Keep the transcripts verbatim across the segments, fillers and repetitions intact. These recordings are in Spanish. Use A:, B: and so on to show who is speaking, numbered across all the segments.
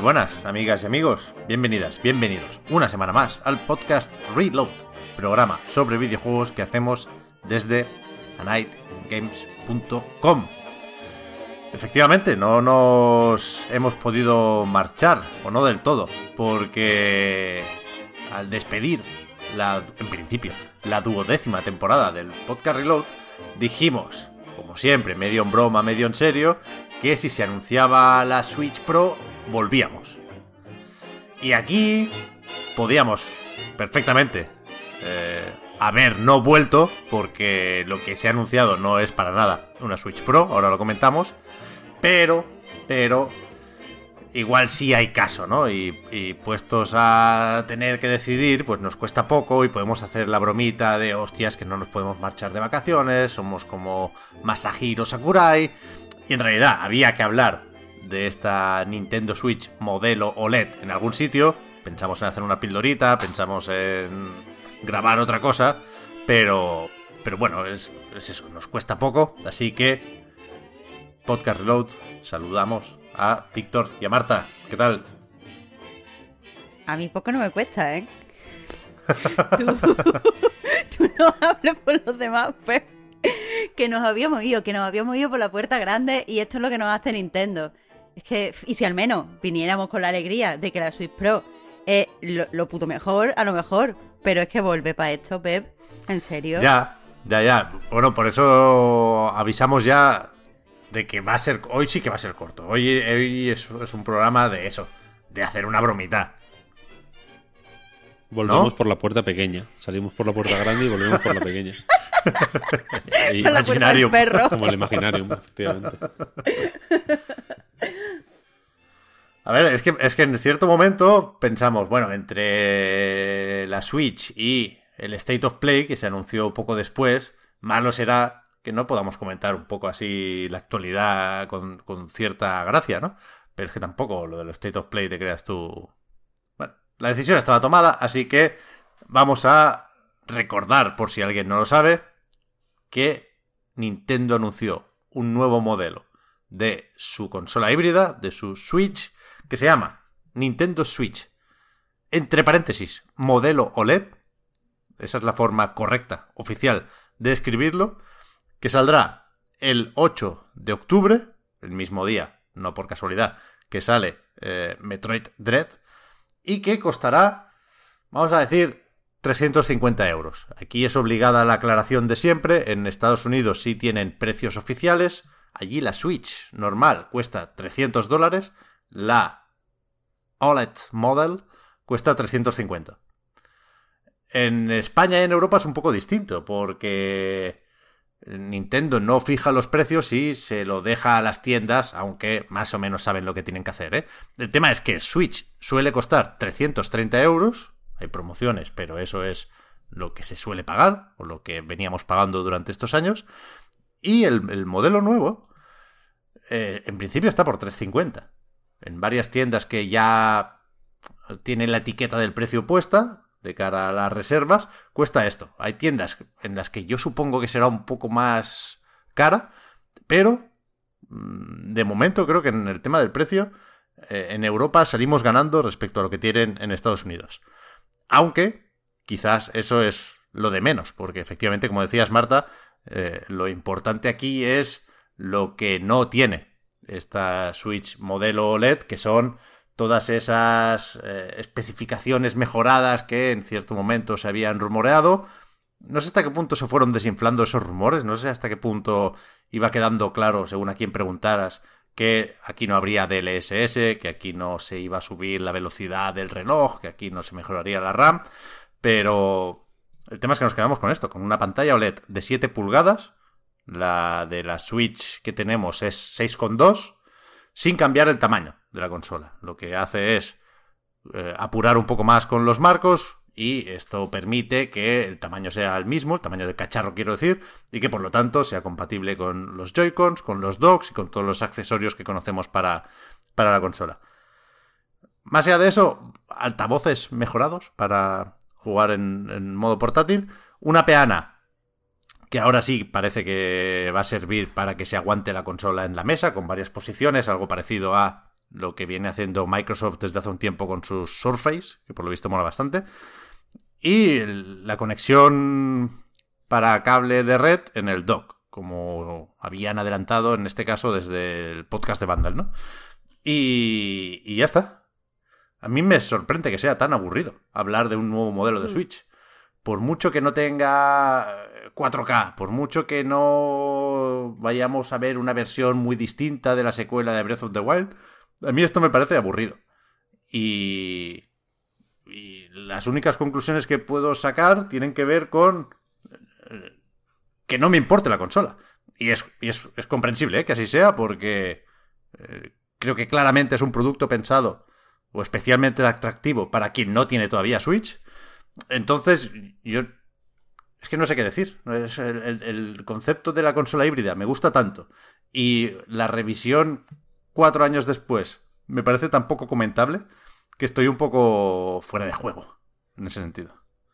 A: buenas, amigas y amigos. Bienvenidas, bienvenidos una semana más al podcast Reload, programa sobre videojuegos que hacemos desde a night games punto com. Efectivamente, no nos hemos podido marchar, o no del todo, porque al despedir, la, en principio, la duodécima temporada del podcast Reload, dijimos, como siempre, medio en broma, medio en serio, que si se anunciaba la Switch Pro, volvíamos. Y aquí podíamos perfectamente eh, haber no vuelto, porque lo que se ha anunciado no es para nada una Switch Pro, ahora lo comentamos, pero, pero, igual sí hay caso, ¿no? Y, y puestos a tener que decidir, pues nos cuesta poco y podemos hacer la bromita de hostias que no nos podemos marchar de vacaciones, somos como Masahiro Sakurai, y en realidad había que hablar de esta Nintendo Switch modelo O L E D en algún sitio. Pensamos en hacer una pildorita, pensamos en grabar otra cosa, pero, pero bueno, es, es eso, nos cuesta poco, así que Podcast Reload, saludamos a Víctor y a Marta. ¿Qué tal?
B: A mí poco no me cuesta, ¿eh? tú, tú no hables por los demás, pues. Que nos habíamos ido, que nos habíamos ido por la puerta grande y esto es lo que nos hace Nintendo. Es que, y si al menos viniéramos con la alegría de que la Switch Pro es lo, lo puto mejor, a lo mejor. Pero es que vuelve para esto, Pep. ¿En serio?
A: Ya, ya, ya. Bueno, por eso avisamos ya de que va a ser... Hoy sí que va a ser corto. Hoy, hoy es, es un programa de eso, de hacer una bromita.
C: Volvemos
A: ¿no?
C: por la puerta pequeña. Salimos por la puerta grande y volvemos por la pequeña.
B: Y, con la puerta del perro.
C: Como el Imaginarium, efectivamente.
A: A ver, es que, es que en cierto momento pensamos, bueno, entre la Switch y el State of Play, que se anunció poco después, malo será que no podamos comentar un poco así la actualidad con, con cierta gracia, ¿no? Pero es que tampoco lo del State of Play te creas tú... Bueno, la decisión estaba tomada, así que vamos a recordar, por si alguien no lo sabe, que Nintendo anunció un nuevo modelo de su consola híbrida, de su Switch, que se llama Nintendo Switch, entre paréntesis, modelo O L E D, esa es la forma correcta, oficial, de escribirlo, que saldrá el ocho de octubre, el mismo día, no por casualidad, que sale eh, Metroid Dread, y que costará, vamos a decir, trescientos cincuenta euros. Aquí es obligada la aclaración de siempre. En Estados Unidos sí tienen precios oficiales. Allí la Switch normal cuesta trescientos dólares. La O L E D Model cuesta trescientos cincuenta. En España y en Europa es un poco distinto, porque Nintendo no fija los precios y se lo deja a las tiendas, aunque más o menos saben lo que tienen que hacer, ¿eh? El tema es que Switch suele costar trescientos treinta euros. Hay promociones, pero eso es lo que se suele pagar, o lo que veníamos pagando durante estos años. Y el, el modelo nuevo, eh, en principio está por trescientos cincuenta. En varias tiendas que ya tienen la etiqueta del precio puesta, de cara a las reservas, cuesta esto. Hay tiendas en las que yo supongo que será un poco más cara, pero de momento creo que en el tema del precio, eh, en Europa salimos ganando respecto a lo que tienen en Estados Unidos. Aunque quizás eso es lo de menos, porque efectivamente, como decías, Marta, eh, lo importante aquí es lo que no tiene esta Switch modelo O L E D, que son todas esas eh, especificaciones mejoradas que en cierto momento se habían rumoreado. No sé hasta qué punto se fueron desinflando esos rumores, no sé hasta qué punto iba quedando claro, según a quien preguntaras, que aquí no habría D L S S, que aquí no se iba a subir la velocidad del reloj, que aquí no se mejoraría la RAM, pero el tema es que nos quedamos con esto, con una pantalla O L E D de siete pulgadas, la de la Switch que tenemos es seis coma dos, sin cambiar el tamaño de la consola. Lo que hace es eh, apurar un poco más con los marcos, y esto permite que el tamaño sea el mismo, el tamaño del cacharro quiero decir, y que por lo tanto sea compatible con los Joy-Cons, con los docks y con todos los accesorios que conocemos para, para la consola. Más allá de eso, altavoces mejorados para jugar en, en modo portátil, una peana que ahora sí parece que va a servir para que se aguante la consola en la mesa, con varias posiciones, algo parecido a lo que viene haciendo Microsoft desde hace un tiempo con sus Surface, que por lo visto mola bastante. Y el, la conexión para cable de red en el dock, como habían adelantado en este caso desde el podcast de Vandal, ¿no? Y, y ya está. A mí me sorprende que sea tan aburrido hablar de un nuevo modelo de Switch. Por mucho que no tenga cuatro K, por mucho que no vayamos a ver una versión muy distinta de la secuela de Breath of the Wild, a mí esto me parece aburrido. Y, y las únicas conclusiones que puedo sacar tienen que ver con que no me importe la consola. Y es, y es, es comprensible, ¿eh? Que así sea, porque eh, creo que claramente es un producto pensado o especialmente atractivo para quien no tiene todavía Switch. Entonces, yo es que no sé qué decir. Es el, el, el concepto de la consola híbrida me gusta tanto. Y la revisión cuatro años después me parece tan poco comentable que estoy un poco fuera de juego en ese sentido.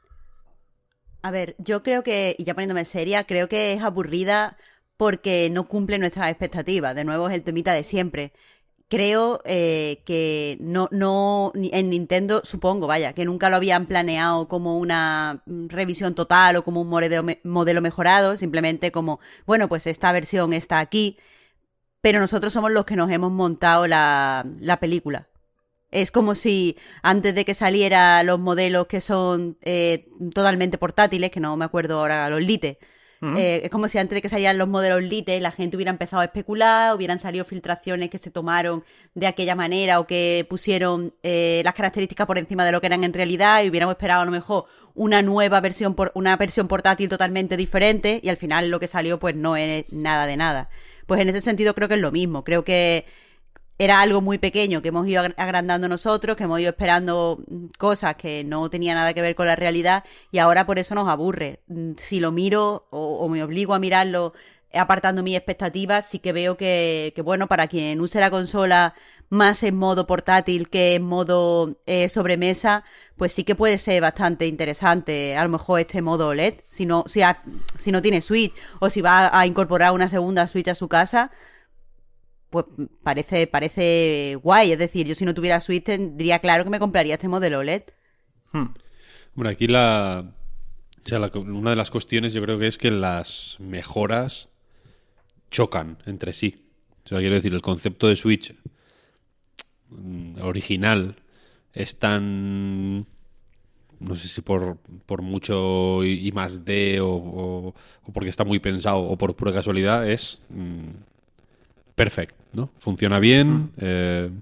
B: A ver, yo creo que, y ya poniéndome seria, creo que es aburrida porque no cumple nuestras expectativas. De nuevo es el temita de siempre. Creo eh, que no, no, en Nintendo, supongo, vaya, que nunca lo habían planeado como una revisión total o como un modelo, modelo mejorado, simplemente como, bueno, pues esta versión está aquí, pero nosotros somos los que nos hemos montado la, la película. Es como si antes de que saliera los modelos que son eh, totalmente portátiles, que no me acuerdo ahora, los Lite, Uh-huh. Eh, es como si antes de que salieran los modelos Lite la gente hubiera empezado a especular, hubieran salido filtraciones que se tomaron de aquella manera o que pusieron eh, las características por encima de lo que eran en realidad y hubiéramos esperado a lo mejor una nueva versión, por, una versión portátil totalmente diferente y al final lo que salió pues no es nada de nada. Pues en ese sentido creo que es lo mismo, creo que era algo muy pequeño que hemos ido agrandando nosotros, que hemos ido esperando cosas que no tenían nada que ver con la realidad y ahora por eso nos aburre. Si lo miro o, o me obligo a mirarlo apartando mis expectativas, sí que veo que, que, bueno, para quien use la consola más en modo portátil que en modo eh, sobremesa, pues sí que puede ser bastante interesante a lo mejor este modo O L E D. Si no, si, ha, si no tiene Switch o si va a incorporar una segunda Switch a su casa, pues parece, parece guay. Es decir, yo si no tuviera Switch tendría claro que me compraría este modelo O L E D.
C: Hmm. Bueno, aquí la, o sea, la, una de las cuestiones yo creo que es que las mejoras chocan entre sí. O sea, quiero decir, el concepto de Switch original es tan, no sé si por, por mucho I más D o, o, o porque está muy pensado o por pura casualidad, es mmm, perfecto, ¿no? Funciona bien, eh,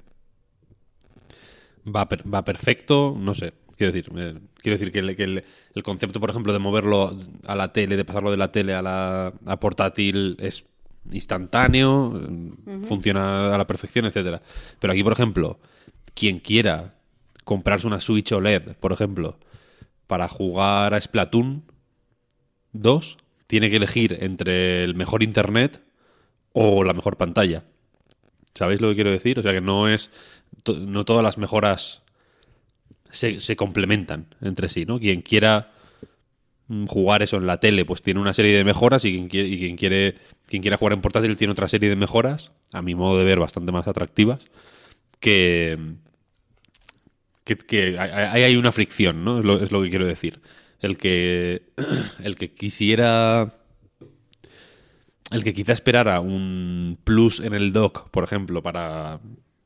C: va, per, va perfecto, no sé. Quiero decir, eh, quiero decir que, el, que el, el concepto, por ejemplo, de moverlo a la tele, de pasarlo de la tele a la a portátil es instantáneo, uh-huh. Funciona a la perfección, etcétera. Pero aquí, por ejemplo, quien quiera comprarse una Switch O L E D, por ejemplo, para jugar a Splatoon dos, tiene que elegir entre el mejor internet o la mejor pantalla. ¿Sabéis lo que quiero decir? O sea que no es to- no todas las mejoras se, se complementan entre sí, ¿no? Quien quiera jugar eso en la tele, pues tiene una serie de mejoras y quien quiere, y quien quiere quien quiera jugar en portátil tiene otra serie de mejoras, a mi modo de ver bastante más atractivas, que que, que hay, hay una fricción, ¿no? Es lo, es lo que quiero decir. El que el que quisiera el que quizá esperara un plus en el dock, por ejemplo, para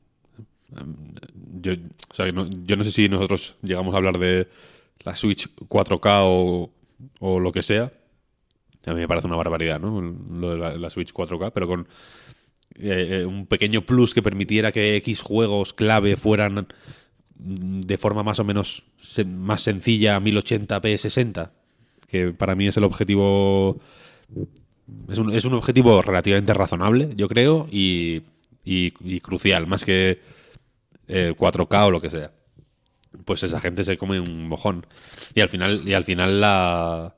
C: yo, o sea, no, yo no sé si nosotros llegamos a hablar de la Switch cuatro K o o lo que sea. A mí me parece una barbaridad, ¿no? Lo de la, la Switch cuatro K, pero con eh, un pequeño plus que permitiera que X juegos clave fueran de forma más o menos se, más sencilla a mil ochenta p sesenta, que para mí es el objetivo, es un, es un objetivo relativamente razonable, yo creo, y, y, y crucial, más que eh, cuatro K o lo que sea. Pues esa gente se come un mojón. Y al final, y al final la...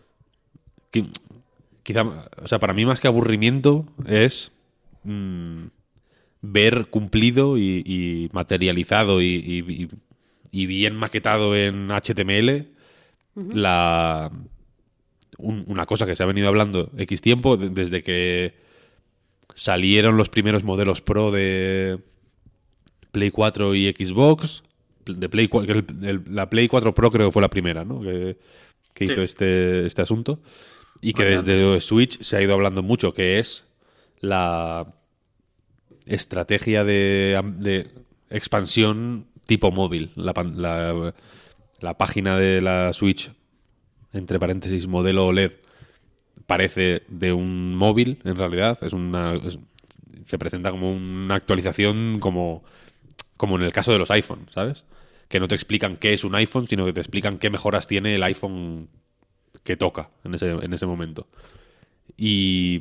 C: Quizá, o sea, para mí más que aburrimiento es mmm, ver cumplido y, y materializado y, y, y bien maquetado en H T M L uh-huh. la un, una cosa que se ha venido hablando X tiempo, desde que salieron los primeros modelos Pro de... Play cuatro y Xbox. De Play, el, el, la Play cuatro Pro creo que fue la primera, ¿no? Que, que hizo sí. este, este asunto. Y que Muy desde antes. Switch se ha ido hablando mucho, que es la estrategia de, de expansión tipo móvil. La, la, la página de la Switch, entre paréntesis, modelo O L E D, parece de un móvil, en realidad. Es una es, se presenta como una actualización como, como en el caso de los iPhone, ¿sabes? Que no te explican qué es un iPhone, sino que te explican qué mejoras tiene el iPhone que toca en ese, en ese momento. Y,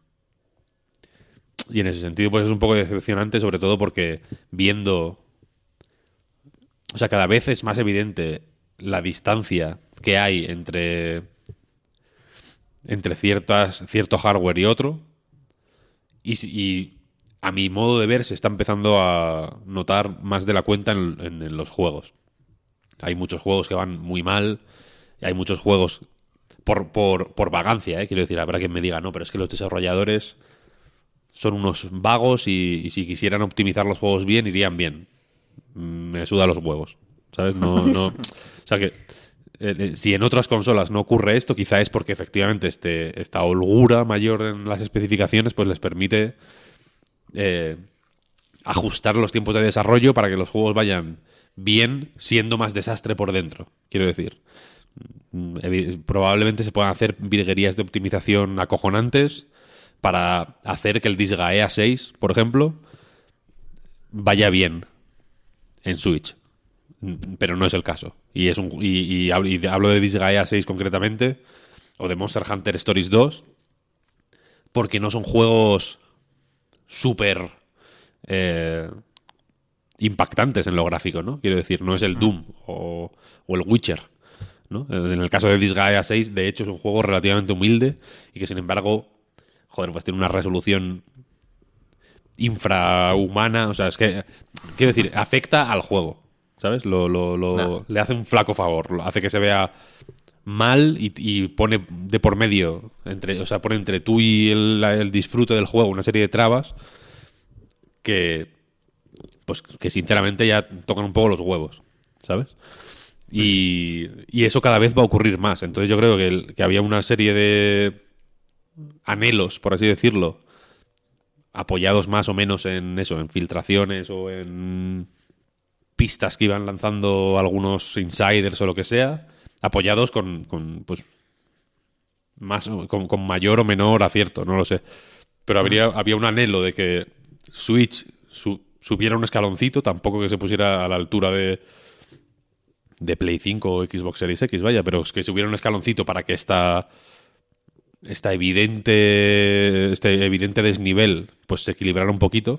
C: y en ese sentido pues es un poco decepcionante, sobre todo porque viendo... O sea, cada vez es más evidente la distancia que hay entre, entre ciertas, cierto hardware y otro. Y, y a mi modo de ver se está empezando a notar más de la cuenta en, en, en los juegos. Hay muchos juegos que van muy mal. Y hay muchos juegos... Por, por, por vagancia, ¿eh? Quiero decir, habrá quien me diga, no, pero es que los desarrolladores son unos vagos y, y si quisieran optimizar los juegos bien, irían bien. Me suda los huevos, ¿sabes? No, no, o sea que eh, si en otras consolas no ocurre esto, quizá es porque efectivamente este, esta holgura mayor en las especificaciones pues les permite eh, ajustar los tiempos de desarrollo para que los juegos vayan bien, siendo más desastre por dentro, quiero decir. Probablemente se puedan hacer virguerías de optimización acojonantes para hacer que el Disgaea seis, por ejemplo, vaya bien en Switch, pero no es el caso. Y es un y, y, y hablo de Disgaea seis concretamente, o de Monster Hunter Stories dos, porque no son juegos súper eh, impactantes en lo gráfico, ¿no? Quiero decir, no es el Doom o, o el Witcher, ¿no? En el caso de Disgaea seis, de hecho, es un juego relativamente humilde y que, sin embargo, joder, pues tiene una resolución infrahumana. O sea, es que, quiero decir, afecta al juego, ¿sabes? Lo, lo, lo no. Le hace un flaco favor. Hace que se vea mal y, y pone de por medio, entre, o sea, pone entre tú y el, el disfrute del juego una serie de trabas que, pues, que sinceramente ya tocan un poco los huevos, ¿sabes? Y, y eso cada vez va a ocurrir más. Entonces yo creo que, el, que había una serie de anhelos, por así decirlo, apoyados más o menos en eso, en filtraciones o en pistas que iban lanzando algunos insiders o lo que sea, apoyados con, con pues más con, con mayor o menor acierto, no lo sé. Pero habría, había un anhelo de que Switch su, subiera un escaloncito, tampoco que se pusiera a la altura de de Play cinco o Xbox Series X, vaya, pero es que si hubiera un escaloncito para que esta, esta evidente, este evidente desnivel pues se equilibrara un poquito.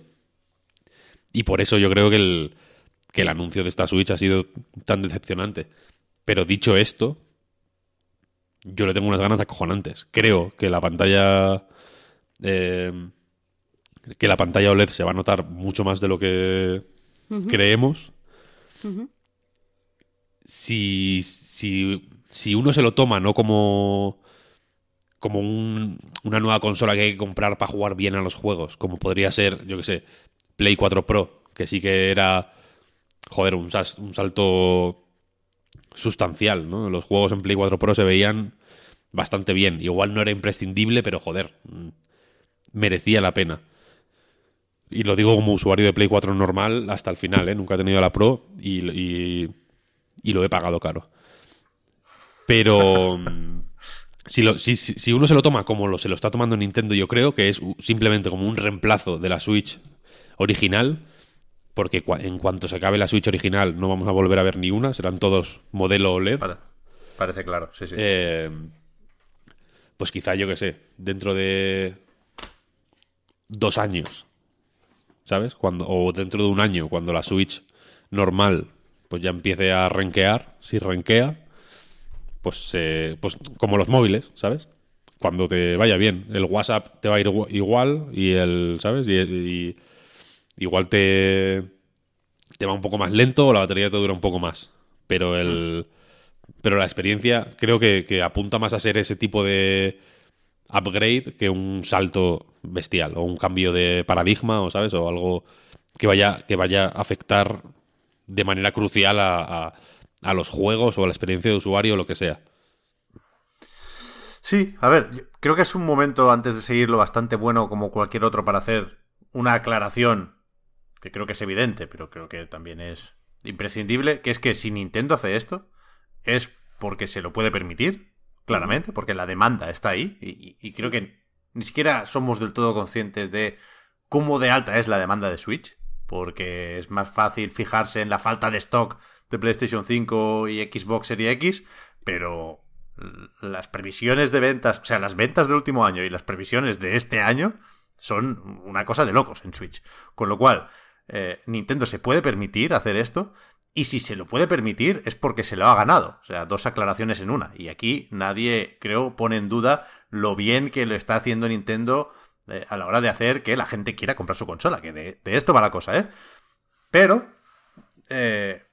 C: Y por eso yo creo que el, que el anuncio de esta Switch ha sido tan decepcionante. Pero dicho esto, yo le tengo unas ganas acojonantes. Creo que la pantalla eh, que la pantalla O L E D se va a notar mucho más de lo que uh-huh. creemos. Uh-huh. Si, si, si uno se lo toma no como, como un, una nueva consola que hay que comprar para jugar bien a los juegos, como podría ser, yo que sé, Play cuatro Pro, que sí que era, joder, un, sas, un salto sustancial, ¿no? Los juegos en Play cuatro Pro se veían bastante bien. Igual no era imprescindible, pero joder, merecía la pena. Y lo digo como usuario de Play cuatro normal hasta el final, ¿eh? Nunca he tenido la Pro y... y Y lo he pagado caro. Pero si, lo, si, si uno se lo toma como lo, se lo está tomando Nintendo, yo creo que es simplemente como un reemplazo de la Switch original, porque en cuanto se acabe la Switch original no vamos a volver a ver ni una, serán todos modelo O L E D.
A: Vale. Parece claro, sí, sí.
C: Eh, pues quizá, yo que sé, dentro de dos años, ¿sabes? Cuando, o dentro de un año, cuando la Switch normal pues ya empiece a renquear, si renquea, pues, eh, pues como los móviles, ¿sabes? Cuando te vaya bien, el WhatsApp te va a ir igual y el, ¿sabes? Y, y igual te, te va un poco más lento o la batería te dura un poco más. Pero el, pero la experiencia creo que, que apunta más a ser ese tipo de upgrade que un salto bestial o un cambio de paradigma o, ¿sabes? O algo que vaya, que vaya a afectar de manera crucial a, a, a los juegos o a la experiencia de usuario o lo que sea.
A: Sí, a ver, creo que es un momento, antes de seguirlo, bastante bueno como cualquier otro para hacer una aclaración, que creo que es evidente, pero creo que también es imprescindible, que es que si Nintendo hace esto, es porque se lo puede permitir, claramente, porque la demanda está ahí, y, y creo que ni siquiera somos del todo conscientes de cómo de alta es la demanda de Switch, porque es más fácil fijarse en la falta de stock de PlayStation cinco y Xbox Series X, pero las previsiones de ventas, o sea, las ventas del último año y las previsiones de este año son una cosa de locos en Switch. Con lo cual, eh, Nintendo se puede permitir hacer esto, y si se lo puede permitir es porque se lo ha ganado. O sea, dos aclaraciones en una. Y aquí nadie, creo, pone en duda lo bien que lo está haciendo Nintendo eh, a la hora de hacer que la gente quiera comprar su consola, que de, de esto va la cosa, ¿eh? Pero, eh,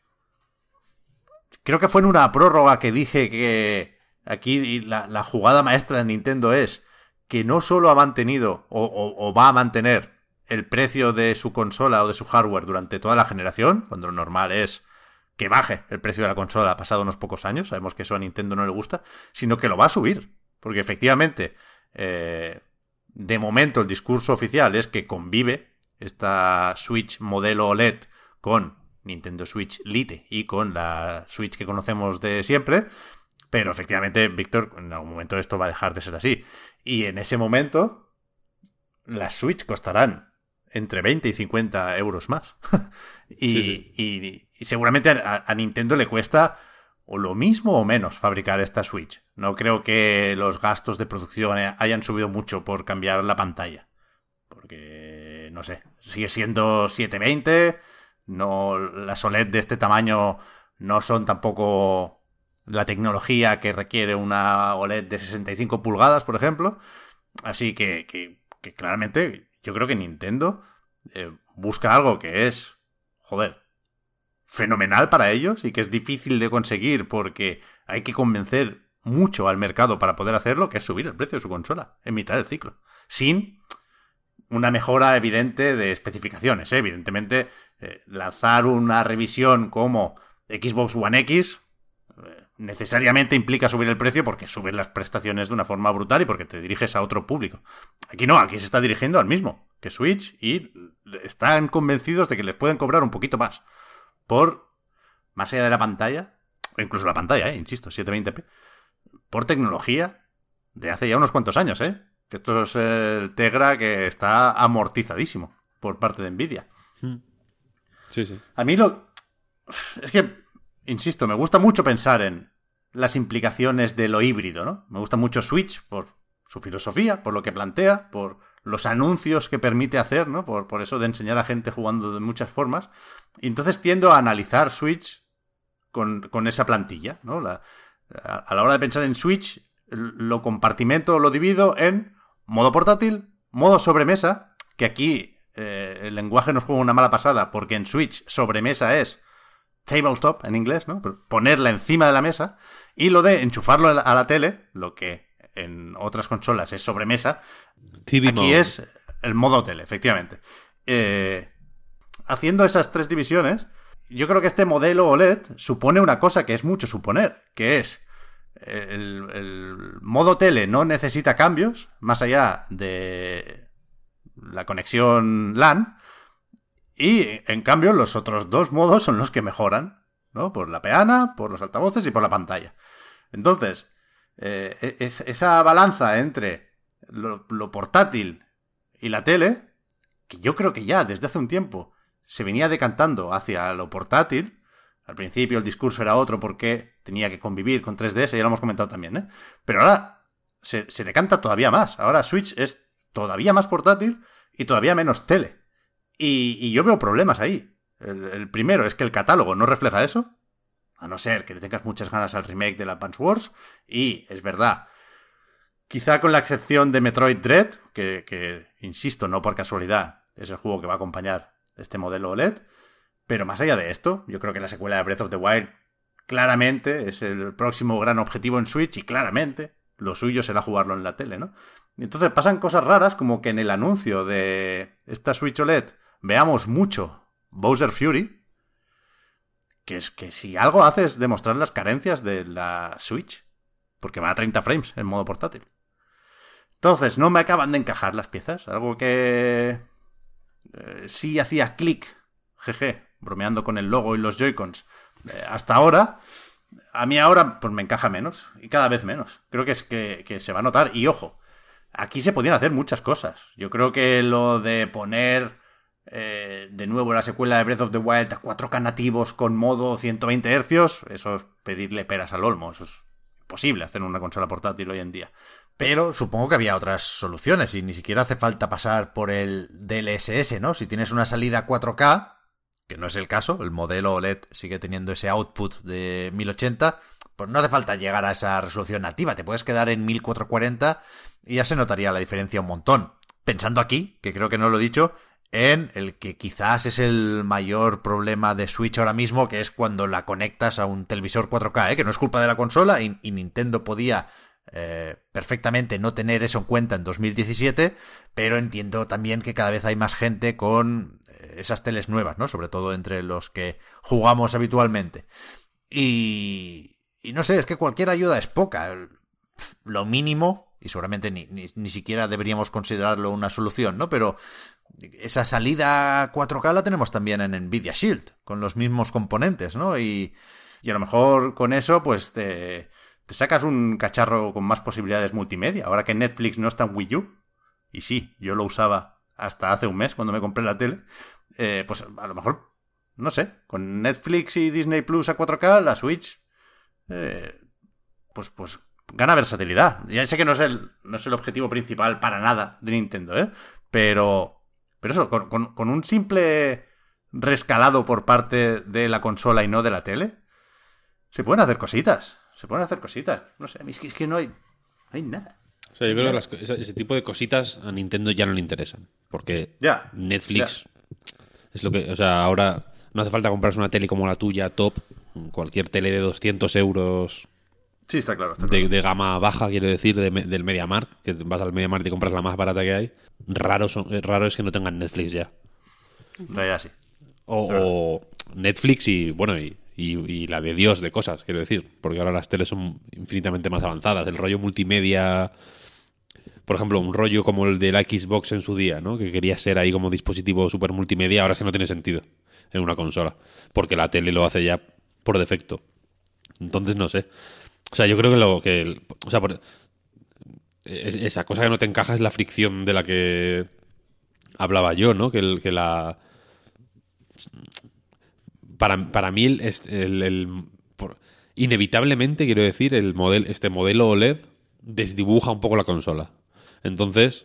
A: creo que fue en una prórroga que dije que aquí la, la jugada maestra de Nintendo es que no solo ha mantenido o, o, o va a mantener el precio de su consola o de su hardware durante toda la generación, cuando lo normal es que baje el precio de la consola pasado unos pocos años, sabemos que eso a Nintendo no le gusta, sino que lo va a subir, porque efectivamente, eh, de momento el discurso oficial es que convive esta Switch modelo O L E D con Nintendo Switch Lite y con la Switch que conocemos de siempre, pero efectivamente, Víctor, en algún momento esto va a dejar de ser así. Y en ese momento, las Switch costarán entre veinte y cincuenta euros más. y,
C: sí, sí.
A: Y, y seguramente a, a Nintendo le cuesta o lo mismo o menos fabricar esta Switch. No creo que los gastos de producción hayan subido mucho por cambiar la pantalla. Porque, no sé, sigue siendo setecientos veinte. No, las O L E D de este tamaño no son tampoco la tecnología que requiere una O L E D de sesenta y cinco pulgadas, por ejemplo. Así que, que, que claramente yo creo que Nintendo eh, busca algo que es, joder, fenomenal para ellos y que es difícil de conseguir porque hay que convencer mucho al mercado para poder hacerlo, que es subir el precio de su consola en mitad del ciclo. Sin una mejora evidente de especificaciones, ¿eh? Evidentemente, eh, lanzar una revisión como Xbox One X eh, necesariamente implica subir el precio porque subir las prestaciones de una forma brutal y porque te diriges a otro público. Aquí no, aquí se está dirigiendo al mismo que Switch y están convencidos de que les pueden cobrar un poquito más por, más allá de la pantalla, o incluso la pantalla, eh, insisto, setecientos veinte p, por tecnología de hace ya unos cuantos años, ¿eh? Que esto es el Tegra que está amortizadísimo por parte de Nvidia.
C: Sí, sí.
A: A mí lo... Es que, insisto, me gusta mucho pensar en las implicaciones de lo híbrido, ¿no? Me gusta mucho Switch por su filosofía, por lo que plantea, por los anuncios que permite hacer, ¿no? Por, por eso de enseñar a gente jugando de muchas formas. Y entonces tiendo a analizar Switch con, con esa plantilla, ¿no? La, a, a la hora de pensar en Switch, lo compartimento, lo divido en modo portátil, modo sobremesa, que aquí eh, el lenguaje nos juega una mala pasada, porque en Switch sobremesa es tabletop en inglés, ¿no? Ponerla encima de la mesa, y lo de enchufarlo a la, a la tele, lo que en otras consolas es sobremesa,
C: T V
A: aquí
C: mode.
A: es el modo tele, efectivamente. Eh, haciendo esas tres divisiones, yo creo que este modelo O L E D supone una cosa que es mucho suponer, que es el, el modo tele no necesita cambios, más allá de la conexión LAN, y en cambio los otros dos modos son los que mejoran, ¿no? Por la peana, por los altavoces y por la pantalla. Entonces, eh, es, esa balanza entre lo, lo portátil y la tele, que yo creo que ya desde hace un tiempo se venía decantando hacia lo portátil. Al principio el discurso era otro porque tenía que convivir con tres D S, ya lo hemos comentado también, ¿eh? Pero ahora se, se decanta todavía más. Ahora Switch es todavía más portátil y todavía menos tele. Y, y yo veo problemas ahí. El, el primero es que el catálogo no refleja eso, a no ser que le tengas muchas ganas al remake de la Advance Wars. Y es verdad, quizá con la excepción de Metroid Dread, que, que insisto, no por casualidad, es el juego que va a acompañar este modelo O L E D. Pero más allá de esto, yo creo que la secuela de Breath of the Wild claramente es el próximo gran objetivo en Switch y claramente lo suyo será jugarlo en la tele, ¿no? Entonces pasan cosas raras como que en el anuncio de esta Switch O L E D veamos mucho Bowser Fury, que es que si algo hace es demostrar las carencias de la Switch, porque va a treinta frames en modo portátil. Entonces, no me acaban de encajar las piezas, algo que eh, sí hacía clic, jeje, bromeando con el logo y los Joy-Cons, eh, hasta ahora, a mí ahora pues me encaja menos, y cada vez menos. Creo que es que, que se va a notar, y ojo, aquí se podían hacer muchas cosas. Yo creo que lo de poner eh, de nuevo la secuela de Breath of the Wild a cuatro K nativos con modo ciento veinte hercios, eso es pedirle peras al olmo, eso es imposible hacer una consola portátil hoy en día. Pero supongo que había otras soluciones y ni siquiera hace falta pasar por el D L S S, ¿no? Si tienes una salida cuatro K, que no es el caso, el modelo O L E D sigue teniendo ese output de mil ochenta, pues no hace falta llegar a esa resolución nativa, te puedes quedar en mil cuatrocientos cuarenta y ya se notaría la diferencia un montón. Pensando aquí, que creo que no lo he dicho, en el que quizás es el mayor problema de Switch ahora mismo, que es cuando la conectas a un televisor cuatro K, ¿eh? Que no es culpa de la consola y, y Nintendo podía eh, perfectamente no tener eso en cuenta en dos mil diecisiete, pero entiendo también que cada vez hay más gente con esas teles nuevas, ¿no? Sobre todo entre los que jugamos habitualmente. Y, y no sé, es que cualquier ayuda es poca. Lo mínimo, y seguramente ni, ni, ni siquiera deberíamos considerarlo una solución, ¿no? Pero esa salida cuatro K la tenemos también en Nvidia Shield, con los mismos componentes, ¿no? Y, y a lo mejor con eso, pues te, te sacas un cacharro con más posibilidades multimedia. Ahora que Netflix no está en Wii U, y sí, yo lo usaba hasta hace un mes cuando me compré la tele, eh, pues a lo mejor, no sé, con Netflix y Disney Plus a cuatro K, la Switch, eh, pues, pues gana versatilidad. Ya sé que no es el, no es el objetivo principal para nada de Nintendo, ¿eh? Pero... Pero eso, con, con, con un simple rescalado por parte de la consola y no de la tele, se pueden hacer cositas. Se pueden hacer cositas. No sé, es que, es que no hay, no hay nada.
C: O sea, yo creo que las, ese, ese tipo de cositas a Nintendo ya no le interesan. Porque
A: ya,
C: Netflix
A: ya.
C: es lo que... O sea, ahora no hace falta comprarse una tele como la tuya, top. Cualquier tele de doscientos euros...
A: Sí, está claro. Está
C: de,
A: claro.
C: de gama baja, quiero decir, de, del MediaMarkt, que vas al MediaMarkt y compras la más barata que hay. Raro, son, raro es que no tengan Netflix ya.
A: Ya, ya sí.
C: O, o Netflix y, bueno, y, y, y la de Dios de cosas, quiero decir. Porque ahora las teles son infinitamente más avanzadas. El rollo multimedia, por ejemplo, un rollo como el de la Xbox en su día, ¿no? Que quería ser ahí como dispositivo super multimedia, ahora es que no tiene sentido en una consola. Porque la tele lo hace ya por defecto. Entonces, no sé. O sea, yo creo que lo que... El, o sea, por, es, esa cosa que no te encaja es la fricción de la que hablaba yo, ¿no? Que, el, que la... Para, para mí, el, el, el por, inevitablemente, quiero decir, el model, este modelo O L E D desdibuja un poco la consola. Entonces...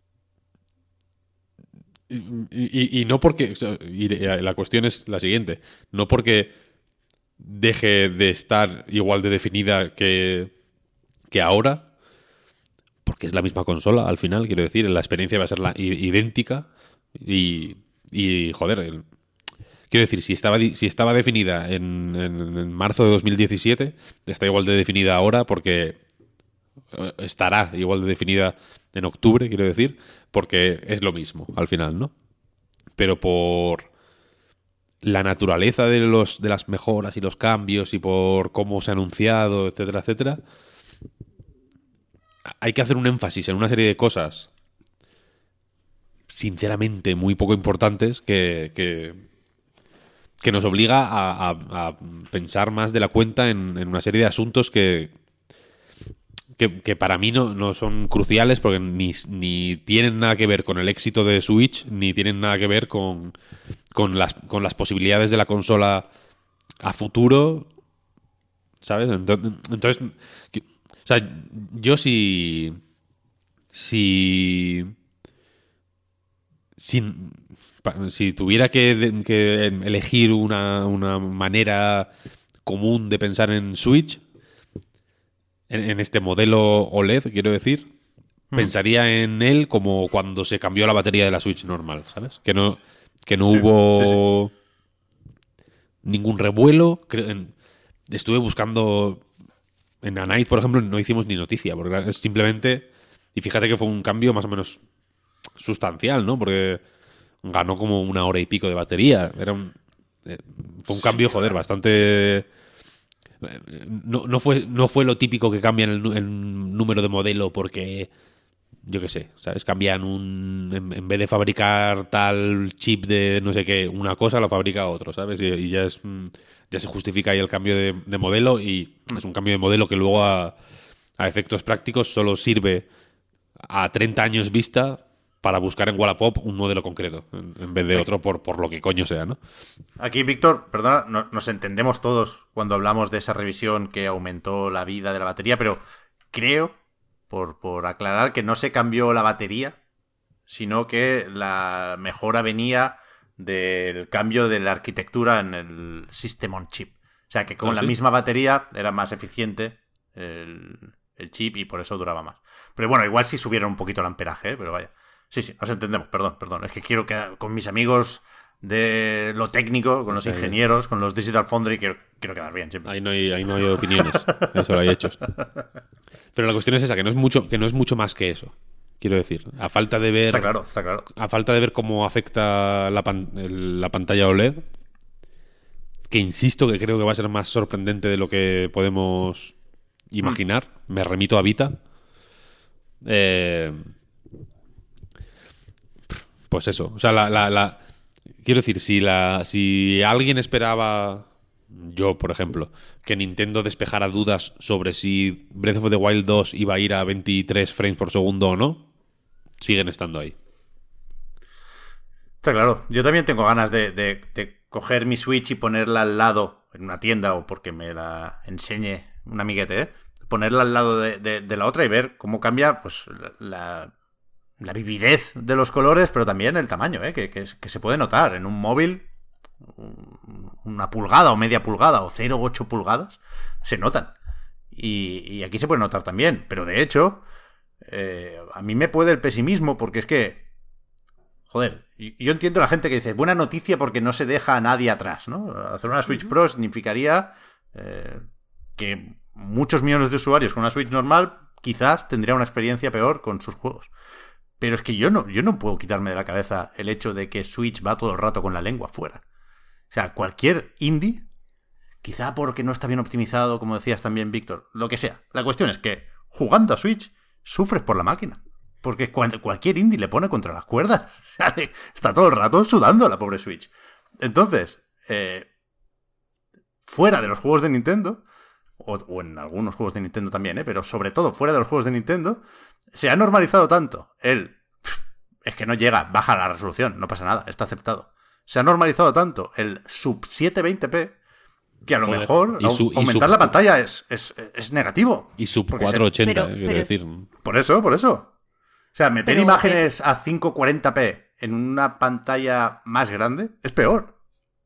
C: Y, y, y no porque... O sea, y la cuestión es la siguiente. No porque... deje de estar igual de definida que, que ahora, porque es la misma consola al final, quiero decir, la experiencia va a ser la, idéntica y, y joder, el, quiero decir, si estaba, si estaba definida en, en, en marzo de dos mil diecisiete, está igual de definida ahora porque estará igual de definida en octubre, quiero decir, porque es lo mismo al final, ¿no? Pero por... la naturaleza de los de las mejoras y los cambios y por cómo se ha anunciado, etcétera, etcétera, hay que hacer un énfasis en una serie de cosas sinceramente muy poco importantes que, que, que nos obliga a, a, a pensar más de la cuenta en, en una serie de asuntos que, que, que para mí no, no son cruciales porque ni, ni tienen nada que ver con el éxito de Switch, ni tienen nada que ver con, con, las, con las posibilidades de la consola a futuro, ¿sabes? Entonces, entonces o sea, yo si... Si... Si, si tuviera que, que elegir una, una manera común de pensar en Switch... En, en este modelo O L E D, quiero decir, mm. pensaría en él como cuando se cambió la batería de la Switch normal, ¿sabes? Que no, que no sí, hubo sí, sí. ningún revuelo. Creo, en, estuve buscando en A Night, por ejemplo, no hicimos ni noticia, porque es simplemente... Y fíjate que fue un cambio más o menos sustancial, ¿no? Porque ganó como una hora y pico de batería. Era un, eh, fue un cambio, sí, joder, bastante... No, no, fue, no fue lo típico que cambian el, el número de modelo porque, yo qué sé, ¿sabes? Cambian un... En, en vez de fabricar tal chip de no sé qué, una cosa la fabrica otro, ¿sabes? Y, y ya es ya se justifica ahí el cambio de, de modelo y es un cambio de modelo que luego a, a efectos prácticos solo sirve a treinta años vista para buscar en Wallapop un modelo concreto, en, en vez de otro por, por lo que coño sea, ¿no?
A: Aquí, Víctor, perdona, no, nos entendemos todos cuando hablamos de esa revisión que aumentó la vida de la batería, pero creo, por, por aclarar, que no se cambió la batería, sino que la mejora venía del cambio de la arquitectura en el System on Chip. O sea, que con ¿Ah, la sí? misma batería era más eficiente el, el chip y por eso duraba más. Pero bueno, igual sí subieron un poquito el amperaje, ¿eh? Pero vaya. Sí, sí, nos entendemos, perdón, perdón. Es que quiero quedar con mis amigos de lo técnico, con los sí, ingenieros, con los Digital Foundry, quiero, quiero quedar bien siempre.
C: Ahí no hay, ahí no hay opiniones, eso lo hay hechos. Pero la cuestión es esa, que no es mucho, que no es mucho más que eso. Quiero decir, a falta de ver...
A: Está claro, está claro.
C: A falta de ver cómo afecta la, pan, el, la pantalla O L E D, que insisto que creo que va a ser más sorprendente de lo que podemos imaginar. Mm. Me remito a Vita. Eh... Pues eso, o sea, la, la, la... quiero decir, si la si alguien esperaba, yo por ejemplo, que Nintendo despejara dudas sobre si Breath of the Wild dos iba a ir a veintitrés frames por segundo o no, siguen estando ahí.
A: Está claro, yo también tengo ganas de, de, de coger mi Switch y ponerla al lado en una tienda o porque me la enseñe un amiguete, ¿eh? Ponerla al lado de, de, de la otra y ver cómo cambia pues la... la vividez de los colores, pero también el tamaño, ¿eh? que, que, que se puede notar. En un móvil, una pulgada o media pulgada o cero coma ocho pulgadas se notan. Y, y aquí se puede notar también. Pero de hecho, eh, a mí me puede el pesimismo porque es que, joder, yo entiendo a la gente que dice, buena noticia porque no se deja a nadie atrás, ¿no? Hacer una Switch uh-huh. Pro significaría eh, que muchos millones de usuarios con una Switch normal quizás tendrían una experiencia peor con sus juegos. Pero es que yo no, yo no puedo quitarme de la cabeza el hecho de que Switch va todo el rato con la lengua fuera. O sea, cualquier indie, quizá porque no está bien optimizado, como decías también, Víctor, lo que sea. La cuestión es que jugando a Switch sufres por la máquina. Porque cualquier indie le pone contra las cuerdas. O sea, está todo el rato sudando la pobre Switch. Entonces, eh, fuera de los juegos de Nintendo, o, o en algunos juegos de Nintendo también, ¿eh? Pero sobre todo fuera de los juegos de Nintendo, se ha normalizado tanto el... Es que no llega, baja la resolución, no pasa nada, está aceptado. Se ha normalizado tanto el sub setecientos veinte p que a lo Joder. mejor y su, aumentar y sub... la pantalla es, es, es negativo.
C: Y sub cuatrocientos ochenta, se... pero, quiero pero decir.
A: Es... Por eso, por eso. O sea, meter pero, imágenes eh... a quinientos cuarenta p en una pantalla más grande es peor.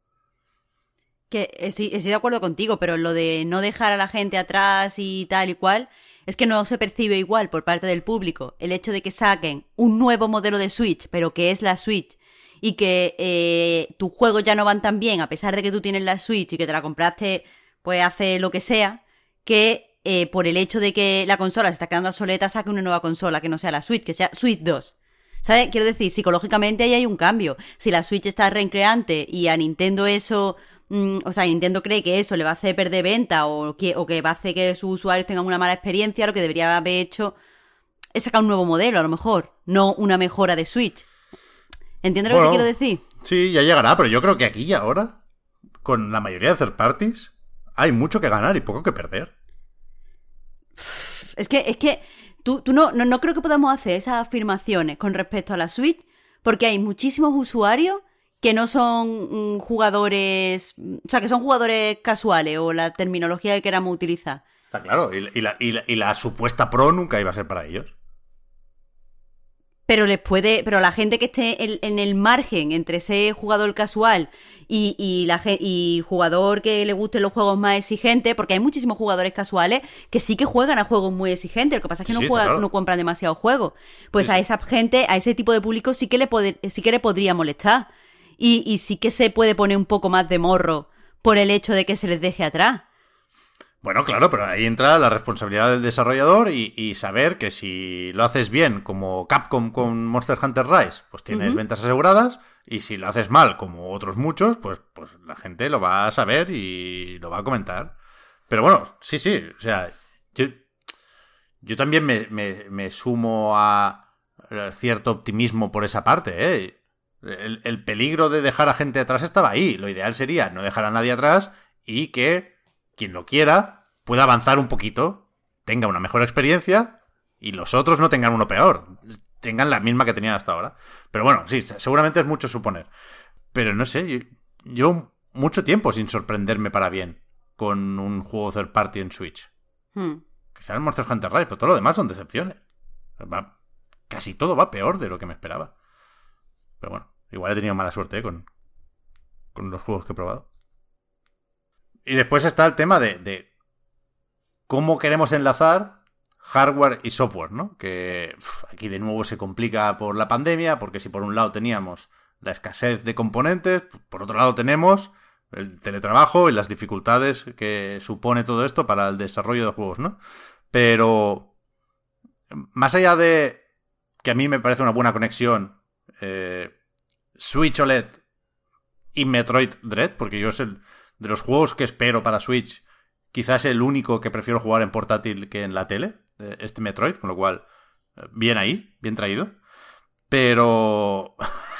B: Que estoy, estoy de acuerdo contigo, pero lo de no dejar a la gente atrás y tal y cual... Es que no se percibe igual por parte del público el hecho de que saquen un nuevo modelo de Switch, pero que es la Switch, y que eh, tus juegos ya no van tan bien a pesar de que tú tienes la Switch y que te la compraste pues hace lo que sea, que eh, por el hecho de que la consola se está quedando obsoleta saque una nueva consola que no sea la Switch, que sea Switch dos. ¿Sabes? Quiero decir, psicológicamente ahí hay un cambio. Si la Switch está recreante y a Nintendo eso... Mm, o sea, Nintendo cree que eso le va a hacer perder venta o que, o que va a hacer que sus usuarios tengan una mala experiencia, lo que debería haber hecho es sacar un nuevo modelo, a lo mejor, no una mejora de Switch. ¿Entiendes bueno, lo que te quiero decir?
A: Sí, ya llegará, pero yo creo que aquí y ahora, con la mayoría de third parties, hay mucho que ganar y poco que perder.
B: Es que, es que tú, tú no, no, no creo que podamos hacer esas afirmaciones con respecto a la Switch, porque hay muchísimos usuarios que no son mm, jugadores, o sea, que son jugadores casuales o la terminología que queramos utilizar.
A: Está claro, y, y, la, y, la, y la supuesta pro nunca iba a ser para ellos.
B: Pero les puede, pero la gente que esté en, en el margen entre ese jugador casual y, y, la, y jugador que le gusten los juegos más exigentes, porque hay muchísimos jugadores casuales que sí que juegan a juegos muy exigentes, lo que pasa es que sí, no, juegan, claro. no compran demasiados juegos. Pues sí, a esa gente, a ese tipo de público sí que le, puede, sí que le podría molestar. Y, y sí que se puede poner un poco más de morro por el hecho de que se les deje atrás.
A: Bueno, claro, pero ahí entra la responsabilidad del desarrollador y, y saber que si lo haces bien, como Capcom con Monster Hunter Rise, pues tienes uh-huh. ventas aseguradas, Y si lo haces mal, como otros muchos, pues, pues la gente lo va a saber y lo va a comentar. Pero bueno, sí, sí. O sea, yo, yo también me, me, me sumo a cierto optimismo por esa parte, ¿eh? El, el peligro de dejar a gente atrás estaba ahí. Lo ideal sería no dejar a nadie atrás y que quien lo quiera pueda avanzar un poquito, tenga una mejor experiencia y los otros no tengan uno peor. Tengan la misma que tenían hasta ahora. Pero bueno, sí, seguramente es mucho suponer. Pero no sé, yo, yo mucho tiempo sin sorprenderme para bien con un juego third party en Switch.
B: Hmm.
A: Que sea el Monster Hunter Rise, pero todo lo demás son decepciones. Va, casi todo va peor de lo que me esperaba. Pero bueno, igual he tenido mala suerte, ¿eh? con, con los juegos que he probado. Y después está el tema de, de cómo queremos enlazar hardware y software, ¿no? Que uf, aquí de nuevo se complica por la pandemia, porque si por un lado teníamos la escasez de componentes, por otro lado tenemos el teletrabajo y las dificultades que supone todo esto para el desarrollo de juegos, ¿no? Pero más allá de que a mí me parece una buena conexión eh, Switch O L E D y Metroid Dread, porque yo es el de los juegos que espero para Switch, quizás el único que prefiero jugar en portátil que en la tele, este Metroid, con lo cual, bien ahí, bien traído. Pero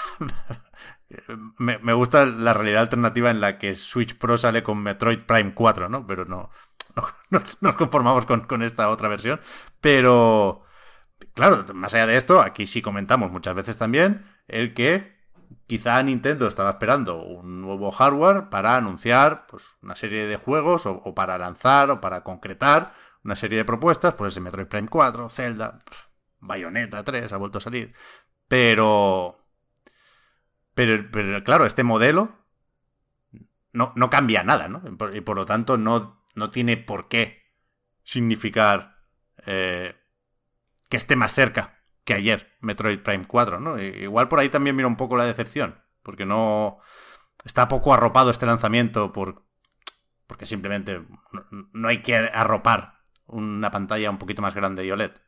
A: me, me gusta la realidad alternativa en la que Switch Pro sale con Metroid Prime cuatro, ¿no? Pero no, no, no nos conformamos con, con esta otra versión. Pero, claro, más allá de esto, aquí sí comentamos muchas veces también el que quizá Nintendo estaba esperando un nuevo hardware para anunciar pues una serie de juegos o, o para lanzar o para concretar una serie de propuestas, pues ese Metroid Prime cuatro, Zelda, pues, Bayonetta tres ha vuelto a salir. Pero, pero, pero claro, este modelo no, no cambia nada, ¿no? Y por lo tanto no, no tiene por qué significar eh, que esté más cerca que ayer Metroid Prime cuatro, ¿no? Igual por ahí también mira un poco la decepción, porque no está poco arropado este lanzamiento por, porque simplemente no, no hay que arropar una pantalla un poquito más grande y O L E D.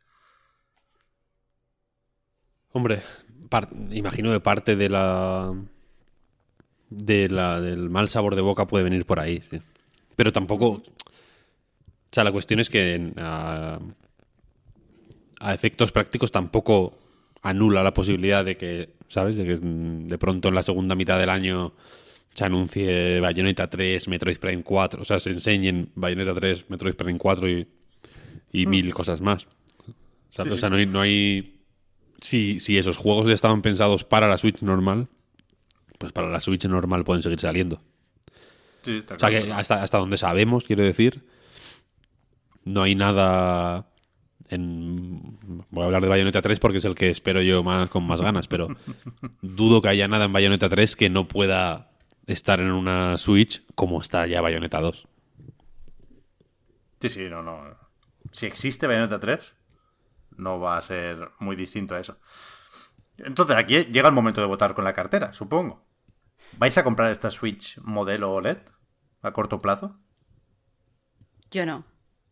C: Hombre, par- imagino que parte de la, de la del mal sabor de boca puede venir por ahí, sí. Pero tampoco, o sea, la cuestión es que a, a efectos prácticos tampoco anula la posibilidad de que, ¿sabes? De que de pronto en la segunda mitad del año se anuncie Bayonetta tres, Metroid Prime cuatro, o sea, se enseñen Bayonetta tres, Metroid Prime cuatro y, y mm. mil cosas más. O sea, sí, o sea sí. no hay... No hay si, si esos juegos ya estaban pensados para la Switch normal, pues para la Switch normal pueden seguir saliendo.
A: Sí,
C: o sea, que hasta, hasta donde sabemos, quiero decir, no hay nada... En... Voy a hablar de Bayonetta tres porque es el que espero yo más, con más ganas, pero dudo que haya nada en Bayonetta tres que no pueda estar en una Switch como está ya Bayonetta dos.
A: Sí, sí, no, no. Si existe Bayonetta tres, no va a ser muy distinto a eso. Entonces, aquí llega el momento de votar con la cartera, supongo. ¿Vais a comprar esta Switch modelo O L E D a corto plazo?
B: Yo no.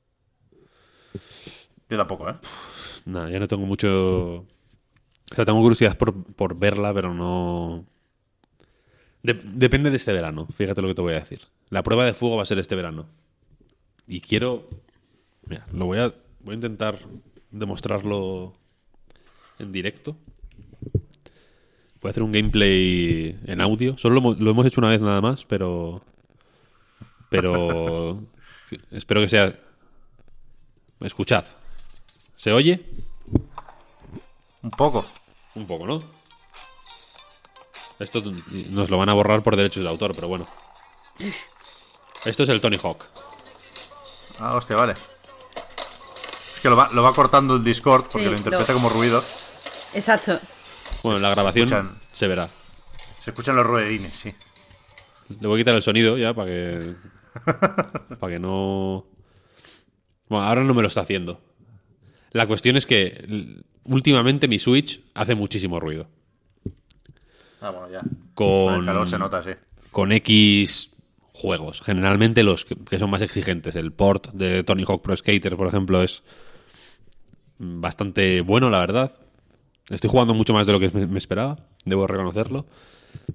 A: Yo tampoco, ¿eh?
C: Nada, ya no tengo mucho... O sea, tengo curiosidad por, por verla, pero no... De- depende de este verano, fíjate lo que te voy a decir. La prueba de fuego va a ser este verano. Y quiero... Mira, lo voy a... Voy a intentar demostrarlo en directo. Voy a hacer un gameplay en audio. Solo lo, lo hemos hecho una vez nada más, pero... Pero... espero que sea... Escuchad. ¿Se oye?
A: Un poco.
C: Un poco, ¿no? Esto nos lo van a borrar por derechos de autor, pero bueno. Esto es el Tony Hawk.
A: Ah, hostia, vale. Es que lo va, lo va cortando el Discord porque sí, lo interpreta lo... como ruido.
B: Exacto.
C: Bueno, la grabación se, escuchan, se verá.
A: Se escuchan los ruedines, sí.
C: Le voy a quitar el sonido ya para que... para que no... Bueno, ahora no me lo está haciendo. La cuestión es que últimamente mi Switch hace muchísimo ruido.
A: Ah, bueno, ya.
C: Con,
A: con el calor se nota, sí.
C: Con X juegos. Generalmente los que, que son más exigentes. El port de Tony Hawk Pro Skater, por ejemplo, es bastante bueno, la verdad. Estoy jugando mucho más de lo que me esperaba, debo reconocerlo.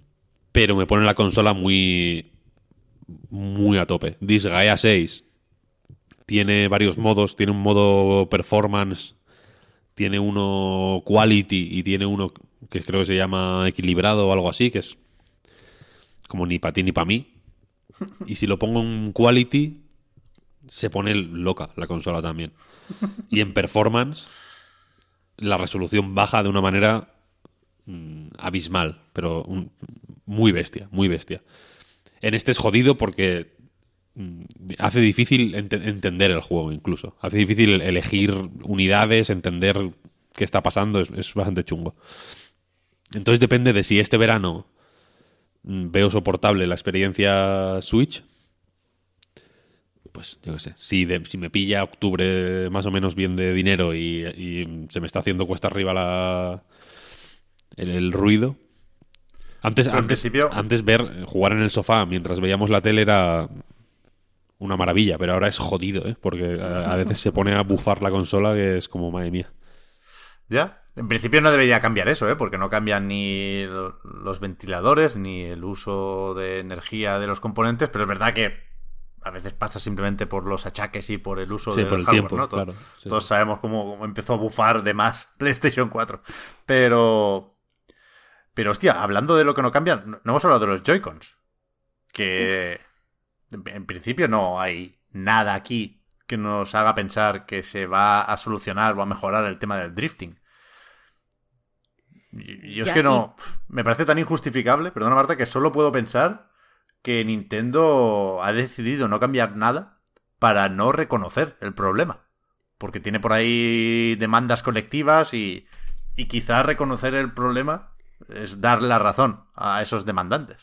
C: pero me pone la consola muy, muy a tope. Disgaea seis tiene varios modos, tiene un modo performance, tiene uno quality y tiene uno que creo que se llama equilibrado o algo así, que es como ni para ti ni para mí. Y si lo pongo en quality, se pone loca la consola también. Y en performance, la resolución baja de una manera mm, abismal, pero un, muy bestia, muy bestia. En este es jodido porque mm, hace difícil ent- entender el juego incluso. Hace difícil elegir unidades, entender qué está pasando, es, es bastante chungo. Entonces depende de si este verano mm, veo soportable la experiencia Switch. Pues yo qué sé, si, de, si me pilla octubre más o menos bien de dinero y, y se me está haciendo cuesta arriba la el, el ruido. Antes,
A: Pero en
C: antes,
A: principio-
C: antes ver, jugar en el sofá mientras veíamos la tele era una maravilla, pero ahora es jodido, ¿eh? Porque a, a veces se pone a bufar la consola que es como, madre mía.
A: Ya, en principio no debería cambiar eso, ¿eh? Porque no cambian ni lo- los ventiladores ni el uso de energía de los componentes, pero es verdad que a veces pasa simplemente por los achaques y por el uso
C: Sí,
A: del
C: por el
A: hardware,
C: tiempo,
A: ¿no? Todos,
C: claro, sí.
A: todos sabemos cómo, cómo empezó a bufar de más PlayStation cuatro. Pero, pero hostia, hablando de lo que no cambia, no no hemos hablado de los Joy-Cons. Que en en principio no hay nada aquí que nos haga pensar que se va a solucionar o a mejorar el tema del drifting. Y yo es
B: Ya,
A: que no. Me parece tan injustificable, perdona Marta, que solo puedo pensar que Nintendo ha decidido no cambiar nada para no reconocer el problema. Porque tiene por ahí demandas colectivas y, y quizás reconocer el problema es dar la razón a esos demandantes.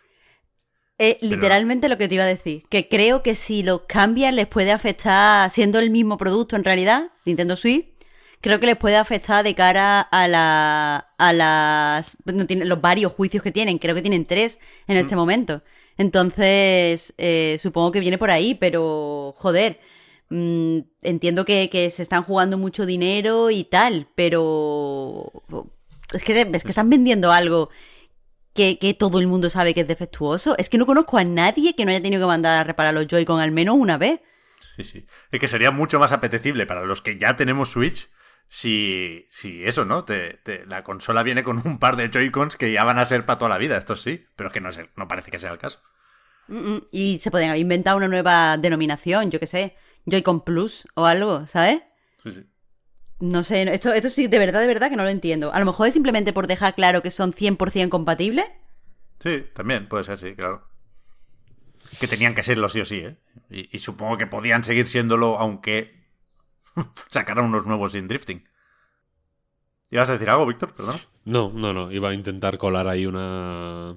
B: Eh, literalmente lo que te iba a decir, que creo que si lo cambian les puede afectar, siendo el mismo producto en realidad, Nintendo Switch, creo que les puede afectar de cara a la a las no tiene, los varios juicios que tienen, creo que tienen tres en este momento. Entonces, eh, supongo que viene por ahí, pero joder, mm, entiendo que, que se están jugando mucho dinero y tal, pero es que, es que están vendiendo algo que, que todo el mundo sabe que es defectuoso. Es que no conozco a nadie que no haya tenido que mandar a reparar los Joy-Con al menos una vez.
A: Sí, sí. Es que sería mucho más apetecible para los que ya tenemos Switch si, si eso, ¿no? Te, te- la consola viene con un par de Joy-Cons que ya van a ser para toda la vida, esto sí, pero es que no, es el- no parece que sea el caso.
B: Mm, mm. Y se pueden haber inventado una nueva denominación, yo qué sé, Joy-Con Plus o algo, ¿sabes?
A: Sí, sí.
B: No sé, esto, esto sí, de verdad, de verdad que no lo entiendo. A lo mejor es simplemente por dejar claro que son cien por ciento compatibles.
A: Sí, también puede ser, sí, claro. Que tenían que serlo sí o sí, ¿eh? Y, y supongo que podían seguir siéndolo aunque sacaran unos nuevos sin drifting. ¿Ibas a decir algo, Víctor? Perdón.
C: No, no, no. Iba a intentar colar ahí una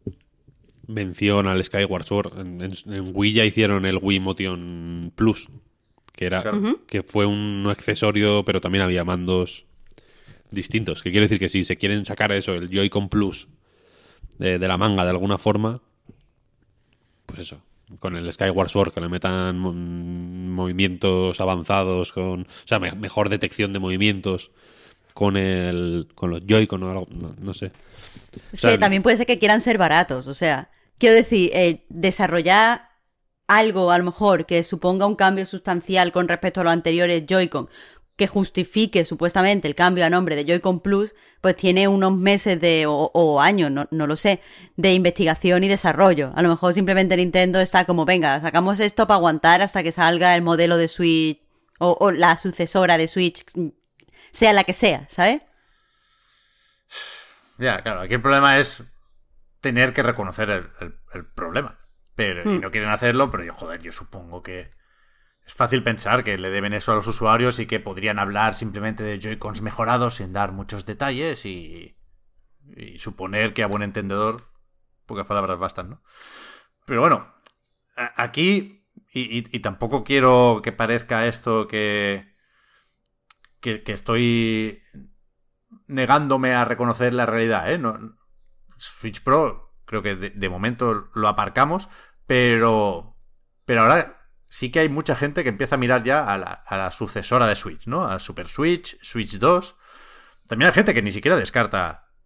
C: mención al Skyward Sword. En, en, en Wii ya hicieron el Wii Motion Plus, que era
A: Claro.
C: que fue un accesorio, pero también había mandos distintos. Que quiere decir que si se quieren sacar eso, el Joy-Con Plus de, de la manga de alguna forma, pues eso, con el Skyward Sword, que le metan mo- movimientos avanzados, con, o sea, me- mejor detección de movimientos con el con los Joy-Con o algo, no, no sé.
B: Es
C: O sea,
B: que también puede ser que quieran ser baratos, o sea, quiero decir, eh, desarrollar algo a lo mejor que suponga un cambio sustancial con respecto a los anteriores Joy-Con, que justifique supuestamente el cambio a nombre de Joy-Con Plus, pues tiene unos meses de o, o años, no, no lo sé, de investigación y desarrollo. A lo mejor simplemente Nintendo está como, venga, sacamos esto para aguantar hasta que salga el modelo de Switch o, o la sucesora de Switch, sea la que sea, ¿sabes?
A: Ya, claro, aquí el problema es tener que reconocer el, el- el problema. Pero, y
B: Hmm.
A: no quieren hacerlo, pero yo, joder, yo supongo que es fácil pensar que le deben eso a los usuarios y que podrían hablar simplemente de Joy-Cons mejorados sin dar muchos detalles y, y suponer que a buen entendedor pocas palabras bastan, ¿no? Pero bueno, a- aquí, y, y- y tampoco quiero que parezca esto que, que, que estoy negándome a reconocer la realidad, ¿eh? No, Switch Pro creo que de, de momento lo aparcamos, pero, pero ahora sí que hay mucha gente que empieza a mirar ya a la, a la sucesora de Switch, ¿no? A Super Switch, Switch dos. También hay gente que ni siquiera descarta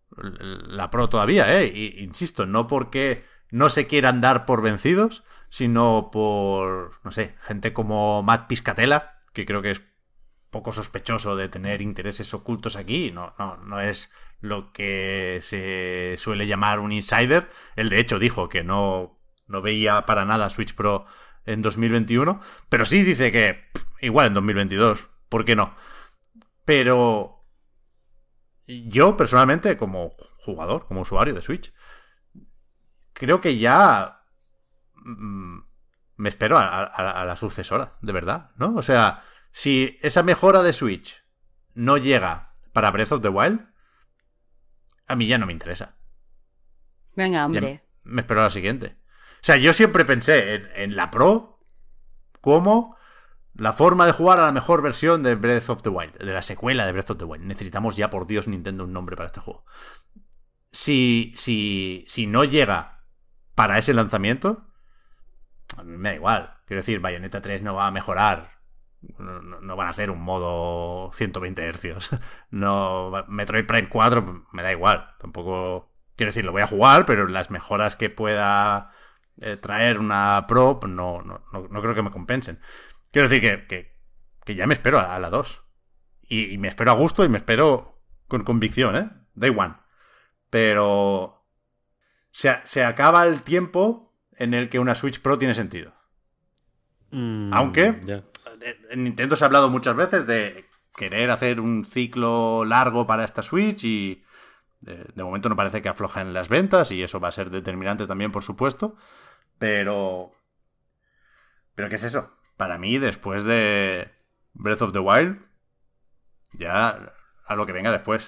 A: la Pro todavía, ¿eh? Y, insisto, no porque no se quieran dar por vencidos, sino por, no sé, gente como Matt Piscatella, que creo que es poco sospechoso de tener intereses ocultos aquí. No, no, no es lo que se suele llamar un insider. Él, de hecho, dijo que no, no veía para nada Switch Pro en dos mil veintiuno, pero sí dice que pff, igual en dos mil veintidós, ¿por qué no? Pero yo, personalmente, como jugador, como usuario de Switch, creo que ya mmm, me espero a, a, a la sucesora, de verdad, ¿no? O sea, si esa mejora de Switch no llega para Breath of the Wild, a mí ya no me interesa.
B: Venga, hombre.
A: Ya me espero a la siguiente. O sea, yo siempre pensé en, en la Pro como la forma de jugar a la mejor versión de Breath of the Wild, de la secuela de Breath of the Wild. Necesitamos ya, por Dios, Nintendo, un nombre para este juego. Si, si, si no llega para ese lanzamiento, a mí me da igual. Quiero decir, Bayonetta tres no va a mejorar. No, no, no van a hacer un modo ciento veinte hercios. No, Metroid Prime cuatro me da igual. Tampoco... Quiero decir, lo voy a jugar, pero las mejoras que pueda eh, traer una Pro no, no, no, no creo que me compensen. Quiero decir que, que, que ya me espero a, a la dos. Y, y me espero a gusto y me espero con convicción, ¿eh? Day one. Pero se, se acaba el tiempo en el que una Switch Pro tiene sentido. Mm, Aunque yeah. en Nintendo se ha hablado muchas veces de querer hacer un ciclo largo para esta Switch y de, de momento no parece que aflojen las ventas y eso va a ser determinante también, por supuesto. Pero... ¿Pero qué es eso? Para mí, después de Breath of the Wild, ya a lo que venga después.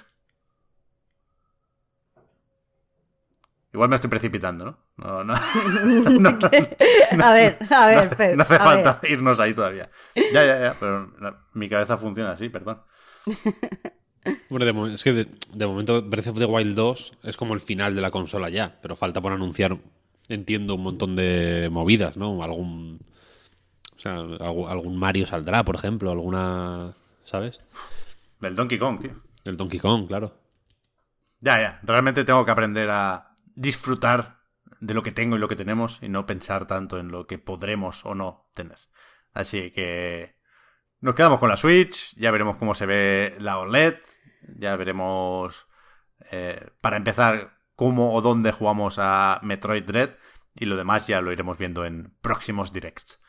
A: Igual me estoy precipitando, ¿no? No, no. no, no, no
B: a ver, a ver,
A: no,
B: Pep,
A: no hace
B: a
A: falta
B: ver.
A: irnos ahí todavía. Ya, ya, ya, pero no, mi cabeza funciona así, perdón.
C: Bueno, de mo- es que de, de momento Breath of the Wild dos es como el final de la consola ya, pero falta por anunciar, entiendo, un montón de movidas, ¿no? Algún... O sea, algún, algún Mario saldrá, por ejemplo, alguna... ¿Sabes?
A: Del Donkey Kong, tío.
C: Del Donkey Kong, claro.
A: Ya, ya. Realmente tengo que aprender a disfrutar de lo que tengo y lo que tenemos y no pensar tanto en lo que podremos o no tener. Así que nos quedamos con la Switch, ya veremos cómo se ve la O L E D, ya veremos, eh, para empezar, cómo o dónde jugamos a Metroid Dread y lo demás ya lo iremos viendo en próximos directs.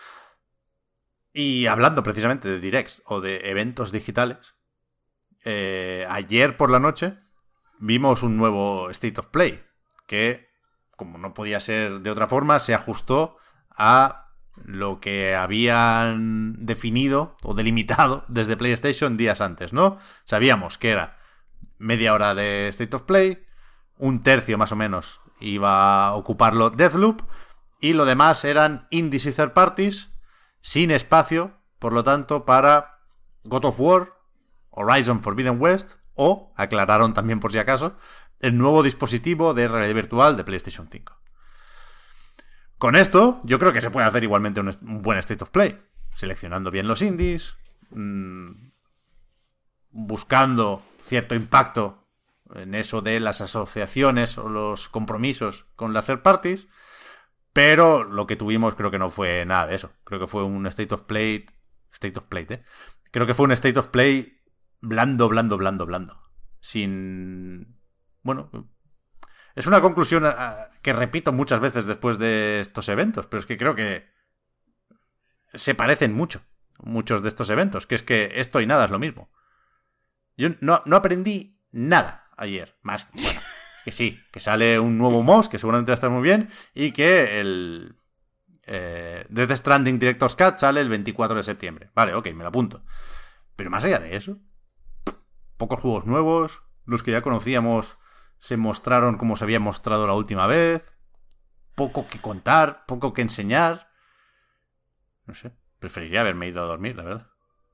A: Y hablando precisamente de directs o de eventos digitales, eh, ayer por la noche vimos un nuevo State of Play que, como no podía ser de otra forma, se ajustó a lo que habían definido o delimitado desde PlayStation días antes, ¿no? Sabíamos que era media hora de State of Play, un tercio más o menos iba a ocuparlo Deathloop y lo demás eran indies y third parties sin espacio, por lo tanto, para God of War, Horizon Forbidden West o, aclararon también por si acaso, el nuevo dispositivo de realidad virtual de PlayStation cinco. Con esto, yo creo que se puede hacer igualmente un, un buen State of Play, seleccionando bien los indies, mmm, buscando cierto impacto en eso de las asociaciones o los compromisos con las third parties, pero lo que tuvimos creo que no fue nada de eso. Creo que fue un State of Play... State of Play, ¿eh? Creo que fue un State of Play blando, blando, blando, blando. Sin... Bueno... Es una conclusión que repito muchas veces después de estos eventos, pero es que creo que se parecen mucho, muchos de estos eventos, que es que esto y nada es lo mismo. Yo no, no aprendí nada ayer, más, bueno, que sí, que sale un nuevo M O S, que seguramente va a estar muy bien, y que el eh, Death Stranding Director's Cut sale el veinticuatro de septiembre. Vale, ok, me lo apunto. Pero más allá de eso, pocos juegos nuevos, los que ya conocíamos se mostraron como se había mostrado la última vez, poco que contar, poco que enseñar. No sé, preferiría haberme ido a dormir, la verdad.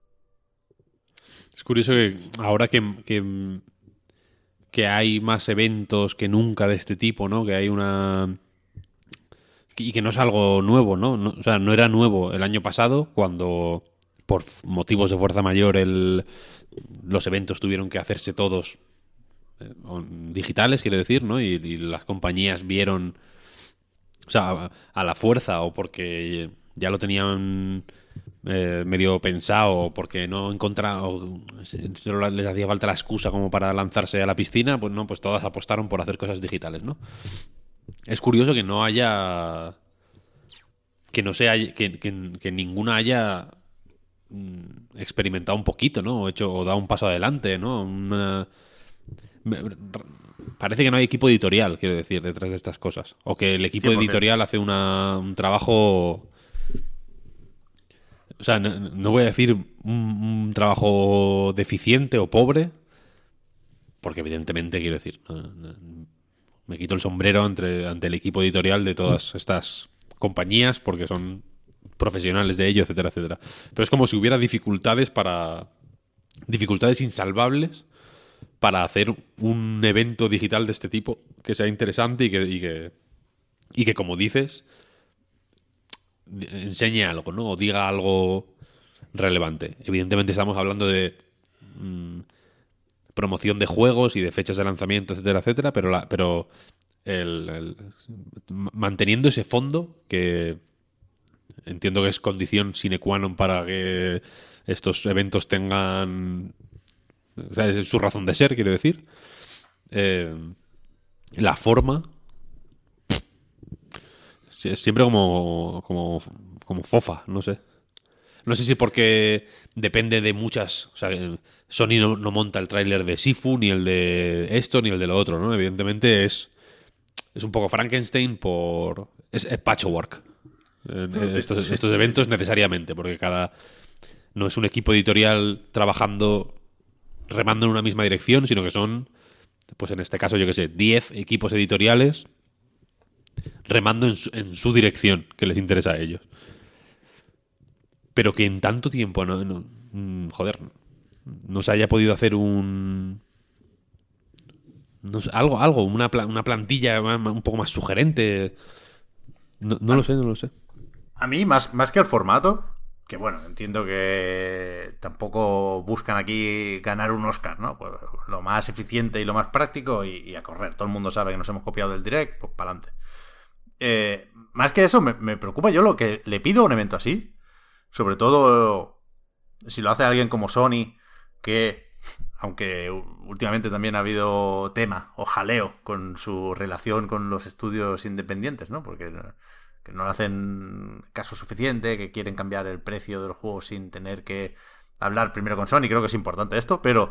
C: Es curioso que ahora que, que, que hay más eventos que nunca de este tipo, ¿no? Que hay una... Y que no es algo nuevo, ¿no? no o sea, no era nuevo el año pasado cuando, por motivos de fuerza mayor, el, los eventos tuvieron que hacerse todos eh, digitales, quiero decir, ¿no? Y, y las compañías vieron, o sea, a, a la fuerza o porque ya lo tenían eh, medio pensado o porque no encontraron, solo les hacía falta la excusa como para lanzarse a la piscina, pues no, pues todas apostaron por hacer cosas digitales, ¿no? Es curioso que no haya, que no sea, que, que, que ninguna haya experimentado un poquito, ¿no? O hecho, o dado un paso adelante, ¿no? Una... Parece que no hay equipo editorial, quiero decir, detrás de estas cosas. O que el equipo
A: cien por ciento.
C: editorial hace una, un trabajo... O sea, no, no voy a decir un, un trabajo deficiente o pobre, porque evidentemente, quiero decir, no, no, me quito el sombrero entre, ante el equipo editorial de todas estas compañías, porque son profesionales de ello, etcétera, etcétera. Pero es como si hubiera dificultades para... dificultades insalvables para hacer un evento digital de este tipo que sea interesante y que, y que, y que como dices, enseñe algo, ¿no? O diga algo relevante. Evidentemente estamos hablando de mmm, promoción de juegos y de fechas de lanzamiento, etcétera, etcétera, pero, la, pero el, el, manteniendo ese fondo que entiendo que es condición sine qua non para que estos eventos tengan, o sea, es su razón de ser, quiero decir. Eh, la forma es siempre como, como, como fofa, no sé. No sé si porque depende de muchas... O sea, Sony no, no monta el tráiler de Sifu, ni el de esto, ni el de lo otro, ¿no? Evidentemente es, es un poco Frankenstein por... Es, es patchwork. Estos, estos eventos necesariamente, porque cada... No es un equipo editorial trabajando, remando en una misma dirección, sino que son, pues en este caso, yo qué sé, diez equipos editoriales remando en su, en su dirección, que les interesa a ellos. Pero que en tanto tiempo, no, no, joder, no se haya podido hacer un... No sé, algo, algo, una, una plantilla un poco más sugerente. No, no lo sé, no lo sé.
A: A mí, más, más que el formato, que bueno, entiendo que tampoco buscan aquí ganar un Oscar, ¿no? Pues lo más eficiente y lo más práctico y, y a correr. Todo el mundo sabe que nos hemos copiado del Direct, pues para adelante. Eh, más que eso, me, me preocupa yo lo que le pido a un evento así. Sobre todo si lo hace alguien como Sony, que, aunque últimamente también ha habido tema o jaleo con su relación con los estudios independientes, ¿no? Porque... que no le hacen caso suficiente, que quieren cambiar el precio del juego sin tener que hablar primero con Sony. Creo que es importante esto, pero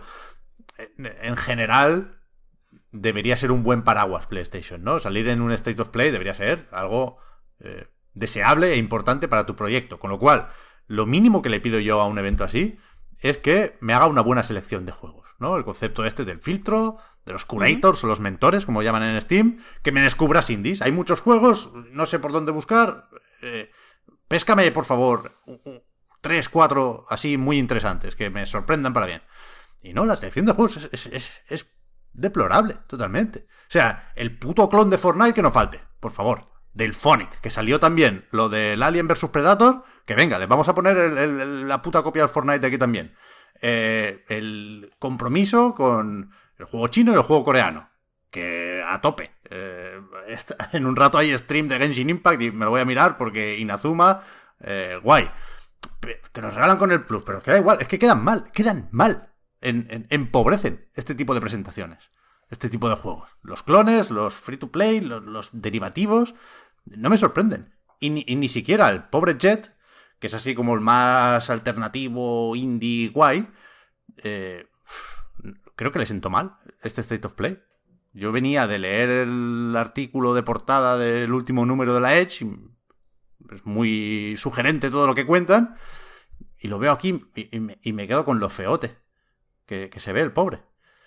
A: en general debería ser un buen paraguas PlayStation, ¿no? Salir en un State of Play debería ser algo eh, deseable e importante para tu proyecto. Con lo cual, lo mínimo que le pido yo a un evento así es que me haga una buena selección de juegos, ¿no? El concepto este del filtro, de los curators uh-huh. o los mentores, como llaman en Steam, que me descubras indies. Hay muchos juegos, no sé por dónde buscar. Eh, péscame, por favor, tres, cuatro así muy interesantes, que me sorprendan para bien. Y no, la selección de juegos es, es, es, es deplorable, totalmente. O sea, el puto clon de Fortnite que no falte, por favor. Del Phonic, que salió también lo del Alien versus Predator, que venga, les vamos a poner el, el, la puta copia del Fortnite de aquí también. Eh, el compromiso con el juego chino y el juego coreano, que a tope. Eh, en un rato hay stream de Genshin Impact y me lo voy a mirar porque Inazuma, eh, guay. Te los regalan con el Plus, pero queda igual, es que quedan mal, quedan mal. En, en, empobrecen este tipo de presentaciones, este tipo de juegos. Los clones, los free to play, los, los derivativos, no me sorprenden. Y ni, y ni siquiera el pobre Jet, que es así como el más alternativo, indie, guay, eh, creo que le sentó mal este State of Play. Yo venía de leer el artículo de portada del último número de la Edge, y es muy sugerente todo lo que cuentan, y lo veo aquí y, y, me, y me quedo con lo feote que, que se ve el pobre.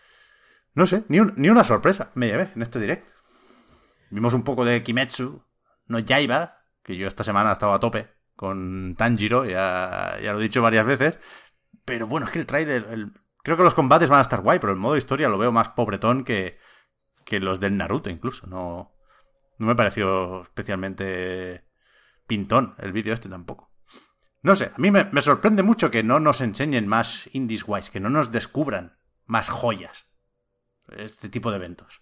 A: No sé, ni, un, ni una sorpresa me llevé en este direct. Vimos un poco de Kimetsu no Yaiba, que yo esta semana he estado a tope con Tanjiro, ya, ya lo he dicho varias veces, pero bueno, es que el trailer, el, creo que los combates van a estar guay, pero el modo historia lo veo más pobretón que, que los del Naruto incluso. No, no me pareció especialmente pintón el vídeo este tampoco. No sé, a mí me, me sorprende mucho que no nos enseñen más indies guays, que no nos descubran más joyas. este tipo de eventos?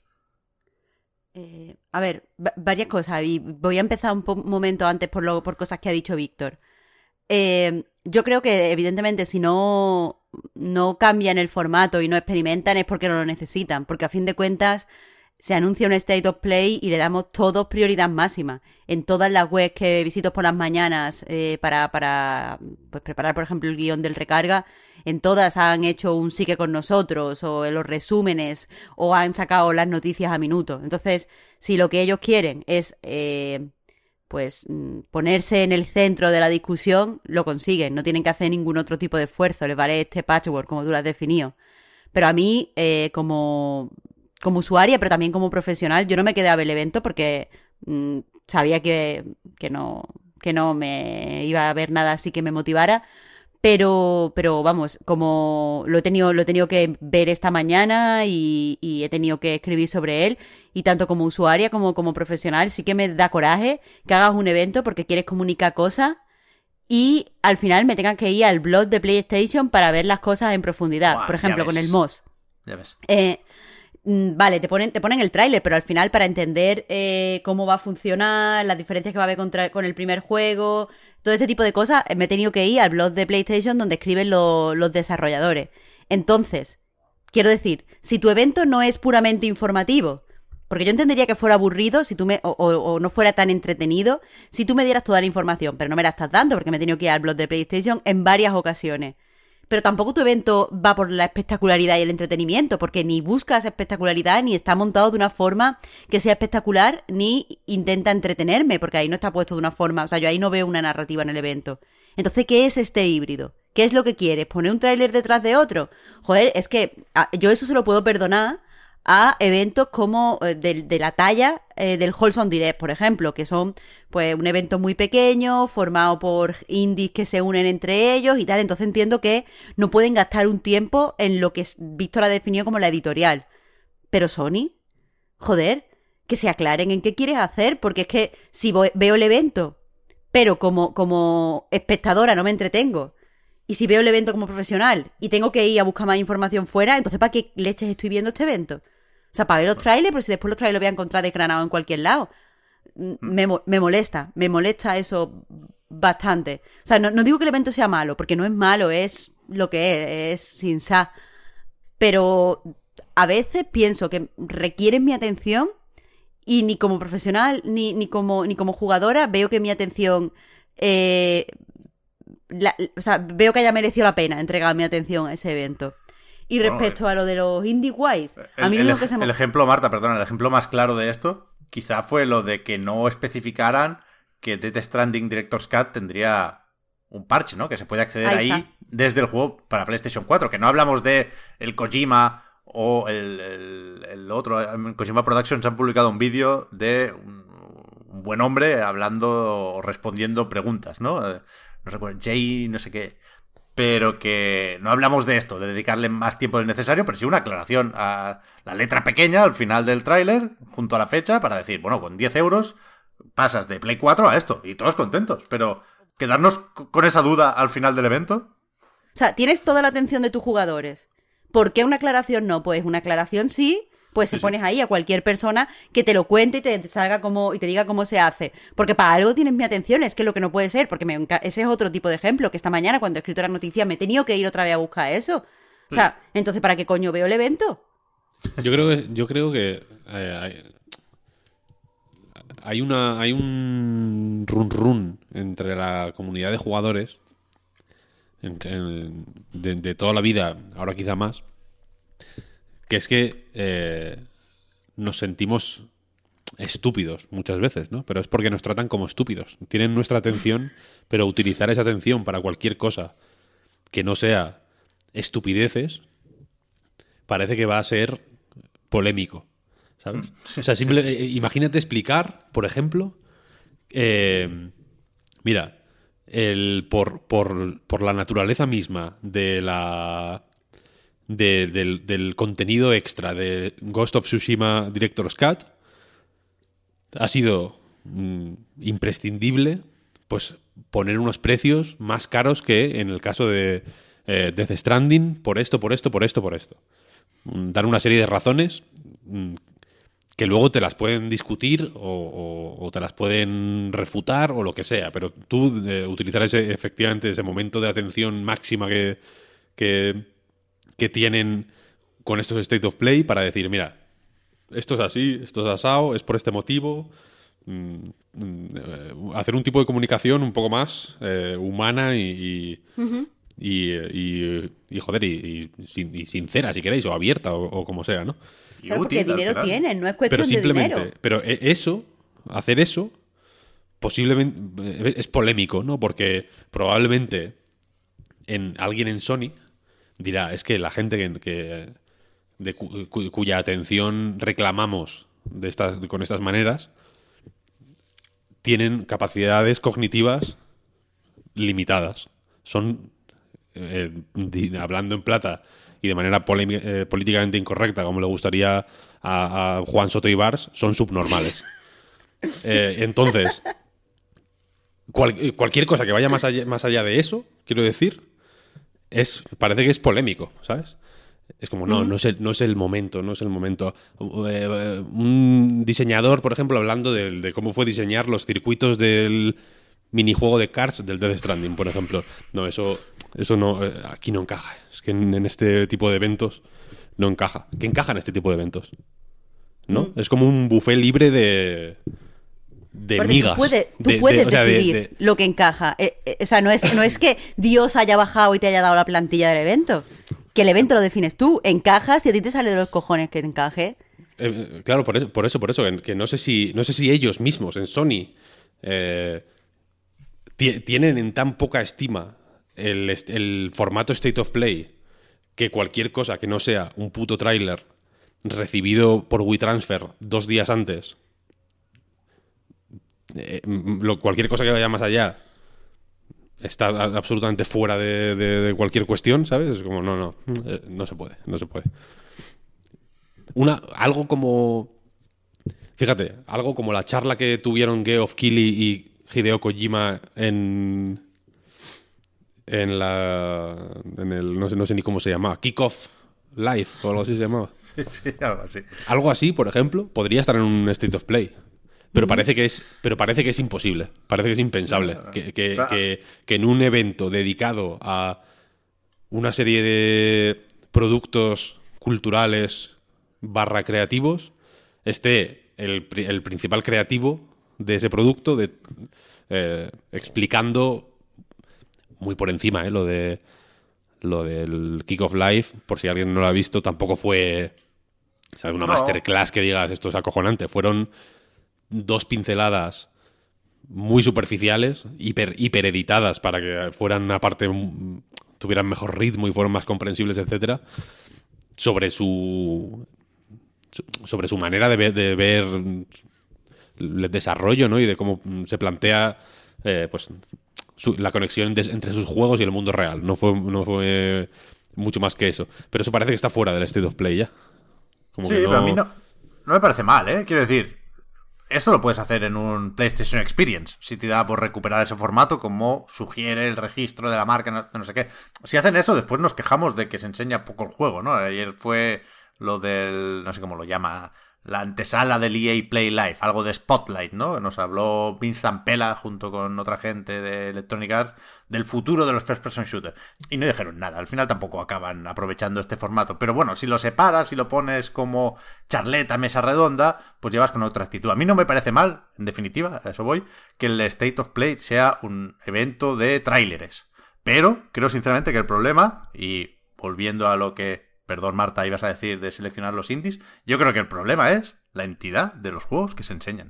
B: Eh, a ver, va- varias cosas. Y voy a empezar un po- momento antes por, lo, por cosas que ha dicho Víctor. Eh, yo creo que, evidentemente, si no, no cambian el formato y no experimentan es porque no lo necesitan. Porque a fin de cuentas se anuncia un State of Play y le damos todos prioridad máxima. En todas las webs que visito por las mañanas eh, para, para pues, preparar, por ejemplo, el guión del recarga, en todas han hecho un sí que con nosotros, o en los resúmenes, o han sacado las noticias a minuto. Entonces, si lo que ellos quieren es eh, pues mm, ponerse en el centro de la discusión, lo consiguen. No tienen que hacer ningún otro tipo de esfuerzo. Les vale este patchwork, como tú lo has definido. Pero a mí, eh, como, como usuaria, pero también como profesional, yo no me quedé a ver el evento porque mm, sabía que, que, no, que no me iba a ver nada así que me motivara. Pero, pero vamos, como lo he tenido, lo he tenido que ver esta mañana y, y he tenido que escribir sobre él, y tanto como usuaria como como profesional, sí que me da coraje que hagas un evento porque quieres comunicar cosas y al final me tengan que ir al blog de PlayStation para ver las cosas en profundidad.
A: Buah,
B: Por
A: ya
B: ejemplo, con
A: ves.
B: el M O S.
A: Ya ves.
B: Eh, mm, vale, te ponen, te ponen el tráiler, pero al final para entender eh, cómo va a funcionar, las diferencias que va a haber contra- con el primer juego, todo este tipo de cosas, eh, me he tenido que ir al blog de PlayStation donde escriben lo- los desarrolladores. Entonces, quiero decir, si tu evento no es puramente informativo, porque yo entendería que fuera aburrido si tú me, o, o- o no fuera tan entretenido si tú me dieras toda la información, pero no me la estás dando porque me he tenido que ir al blog de PlayStation en varias ocasiones. Pero tampoco tu evento va por la espectacularidad y el entretenimiento, porque ni buscas espectacularidad, ni está montado de una forma que sea espectacular, ni intenta entretenerme, porque ahí no está puesto de una forma, o sea, yo ahí no veo una narrativa en el evento. Entonces, ¿qué es este híbrido? ¿Qué es lo que quieres? ¿Poner un tráiler detrás de otro? Joder, es que a, yo eso se lo puedo perdonar a eventos como eh, de, de la talla eh, del Wholesome Direct, por ejemplo, que son pues un evento muy pequeño, formado por indies que se unen entre ellos y tal. Entonces entiendo que no pueden gastar un tiempo en lo que Víctor ha definido como la editorial. Pero Sony, joder, que se aclaren en qué quieres hacer, porque es que si voy- veo el evento, pero como, como espectadora no me entretengo, y si veo el evento como profesional y tengo que ir a buscar más información fuera, entonces ¿para qué leches estoy viendo este evento? O sea, para ver los trailers, pero si después los trailers los voy a encontrar desgranado en cualquier lado. Me, mo- me molesta, me molesta eso bastante. O sea, no, no digo que el evento sea malo, porque no es malo, es lo que es, es sin sa. Pero a veces pienso que requieren mi atención y ni como profesional ni, ni, como, ni como jugadora veo que mi atención... Eh, la- o sea, veo que haya merecido la pena entregar mi atención a ese evento. Y
A: Bueno,
B: respecto a lo de los Indie Wise, a
A: El,
B: mí
A: el
B: lo
A: ej-
B: que se me...
A: el ejemplo, Marta, perdona, el ejemplo más claro de esto quizá fue lo de que no especificaran que Death Stranding Director's Cut tendría un parche, ¿no? Que se puede acceder
B: Ahí
A: ahí,
B: está.
A: desde el juego para PlayStation cuatro. Que no hablamos de el Kojima o el, el- el otro. En Kojima Productions han publicado un vídeo de un, un buen hombre hablando o respondiendo preguntas, ¿no? Eh, No recuerdo, Jay, no sé qué. Pero que no hablamos de esto, de dedicarle más tiempo del necesario, pero sí una aclaración a la letra pequeña al final del tráiler, junto a la fecha, para decir, bueno, con diez euros pasas de Play cuatro a esto, y todos contentos, pero quedarnos c- con esa duda al final del evento.
B: O sea, tienes toda la atención de tus jugadores. ¿Por qué una aclaración no? Pues una aclaración sí, pues se
A: Sí, sí.
B: pones ahí a cualquier persona que te lo cuente y te salga como y te diga cómo se hace. Porque para algo tienes mi atención, es que lo que no puede ser, porque me enca- ese es otro tipo de ejemplo, que esta mañana cuando he escrito la noticia me he tenido que ir otra vez a buscar eso. O sea, entonces ¿para qué coño veo el evento?
C: Yo creo que, yo creo que eh, hay, hay una hay un run run entre la comunidad de jugadores en- en- de, de toda la vida, ahora quizá más, que es que eh, nos sentimos estúpidos muchas veces, ¿no? Pero es porque nos tratan como estúpidos. Tienen nuestra atención, pero utilizar esa atención para cualquier cosa que no sea estupideces parece que va a ser polémico, ¿sabes? O sea, simple, eh, imagínate explicar, por ejemplo, eh, mira, el, por, por, por la naturaleza misma de la de- del, del contenido extra de Ghost of Tsushima Director's Cut ha sido mm, imprescindible pues poner unos precios más caros que en el caso de eh, Death Stranding por esto, por esto, por esto, por esto. dar una serie de razones que luego te las pueden discutir o, o, o te las pueden refutar o lo que sea, pero tú eh, utilizar ese, efectivamente ese momento de atención máxima que, que, que tienen con estos State of Play para decir, mira, esto es así, esto es asado, es por este motivo. Mm, mm, eh, hacer un tipo de comunicación un poco más eh, humana y... y uh-huh. Y, y, y, joder, y, y, y sincera, si queréis, o abierta, o, o como sea, ¿no?
B: Claro, porque dinero tienen, no es cuestión
C: pero simplemente,
B: de dinero.
C: Pero eso, hacer eso, posiblemente es polémico, ¿no? Porque probablemente en, alguien en Sony dirá, es que la gente que, que de cu, cu, cuya atención reclamamos de estas, con estas maneras tienen capacidades cognitivas limitadas. Son... Eh, hablando en plata y de manera polémica, eh, políticamente incorrecta, como le gustaría a, a Juan Soto Ibars, son subnormales. Eh, entonces, cual, cualquier cosa que vaya más allá, más allá de eso, quiero decir, es parece que es polémico, ¿sabes? Es como, no, uh-huh. no, es el, no es el momento, no es el momento. Eh, un diseñador, por ejemplo, hablando de, de cómo fue diseñar los circuitos del minijuego de Cars del Death Stranding, por ejemplo. No, eso... Eso no, aquí no encaja. Es que en, en este tipo de eventos no encaja. ¿Qué encaja en este tipo de eventos? ¿No? Mm. Es como un buffet libre de, de
B: Porque
C: migas.
B: Tú puedes, tú
C: de,
B: puedes
C: de, o sea,
B: decidir
C: de, de...
B: lo que encaja. Eh, eh, o sea, no es, no es que Dios haya bajado y te haya dado la plantilla del evento. Que el evento lo defines tú. Encajas y a ti te sale de los cojones que te encaje.
C: Eh, claro, por eso, por eso, por eso. Que, que no sé si, no sé si ellos mismos en Sony eh, t- tienen en tan poca estima El, el formato State of Play que cualquier cosa que no sea un puto tráiler recibido por WeTransfer dos días antes, eh, lo, cualquier cosa que vaya más allá está absolutamente fuera de, de, de cualquier cuestión, ¿sabes? Es como, no, no, eh, no se puede, no se puede. Una, algo como... Fíjate, algo como la charla que tuvieron Geoff Keighley y Hideo Kojima en... En la. En el. No sé, no sé ni cómo se llamaba. Kickoff Live o algo así se llamaba.
A: Sí, sí, algo así.
C: Algo así, por ejemplo, podría estar en un State of Play. Pero mm. parece que es. Pero parece que es imposible. Parece que es impensable. Uh, que, que, uh. que, que en un evento dedicado a una serie de productos culturales barra creativos esté el, el principal creativo de ese producto de, eh, explicando muy por encima, ¿eh? Lo de lo del Kickoff Live, por si alguien no lo ha visto, tampoco fue, ¿sabes? Una no. masterclass que digas esto es acojonante. Fueron dos pinceladas muy superficiales, hiper, hiper editadas para que fueran aparte tuvieran mejor ritmo y fueran más comprensibles, etcétera, sobre su sobre su manera de ver, de ver el desarrollo, ¿no? Y de cómo se plantea eh, pues Su, la conexión de, entre sus juegos y el mundo real. No fue, no fue mucho más que eso. Pero eso parece que está fuera del State of Play ya. Como
A: sí,
C: que no...
A: pero a mí no, no me parece mal, ¿eh? Quiero decir, esto lo puedes hacer en un PlayStation Experience, si te da por recuperar ese formato, como sugiere el registro de la marca, no, no sé qué. Si hacen eso, después nos quejamos de que se enseña poco el juego, ¿no? Ayer fue lo del... no sé cómo lo llama... la antesala del E A Play Live, algo de Spotlight, ¿no? Nos habló Vince Zampella junto con otra gente de Electronic Arts del futuro de los first person shooters. Y no dijeron nada. Al final tampoco acaban aprovechando este formato. Pero bueno, si lo separas y lo pones como charleta, mesa redonda, pues llevas con otra actitud. A mí no me parece mal, en definitiva, a eso voy, que el State of Play sea un evento de tráileres. Pero creo sinceramente que el problema, y volviendo a lo que... Perdón, Marta, ibas a decir de seleccionar los indies. Yo creo que el problema es la entidad de los juegos que se enseñan.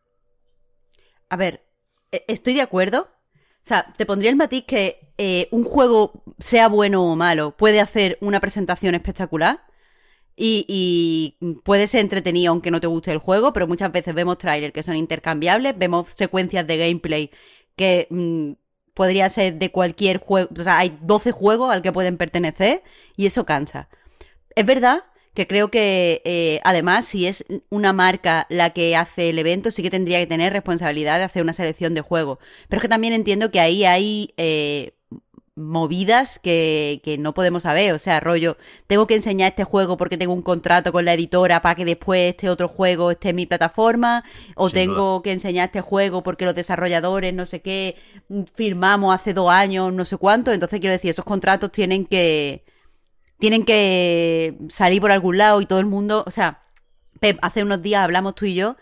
B: A ver, estoy de acuerdo. O sea, te pondría el matiz que eh, un juego, sea bueno o malo, puede hacer una presentación espectacular y, y puede ser entretenido aunque no te guste el juego, pero muchas veces vemos trailers que son intercambiables, vemos secuencias de gameplay que... Mmm, podría ser de cualquier juego, o sea, hay doce juegos al que pueden pertenecer y eso cansa. Es verdad que creo que, eh, además, si es una marca la que hace el evento, sí que tendría que tener responsabilidad de hacer una selección de juegos. Pero es que también entiendo que ahí hay eh, movidas que, que no podemos saber. O sea, rollo, tengo que enseñar este juego porque tengo un contrato con la editora para que después este otro juego esté en mi plataforma, o
A: Sin
B: tengo
A: duda.
B: que enseñar este juego porque los desarrolladores no sé qué firmamos hace dos años, no sé cuánto. Entonces quiero decir, esos contratos tienen que tienen que salir por algún lado y todo el mundo, o sea, Pep, hace unos días hablamos tú y yo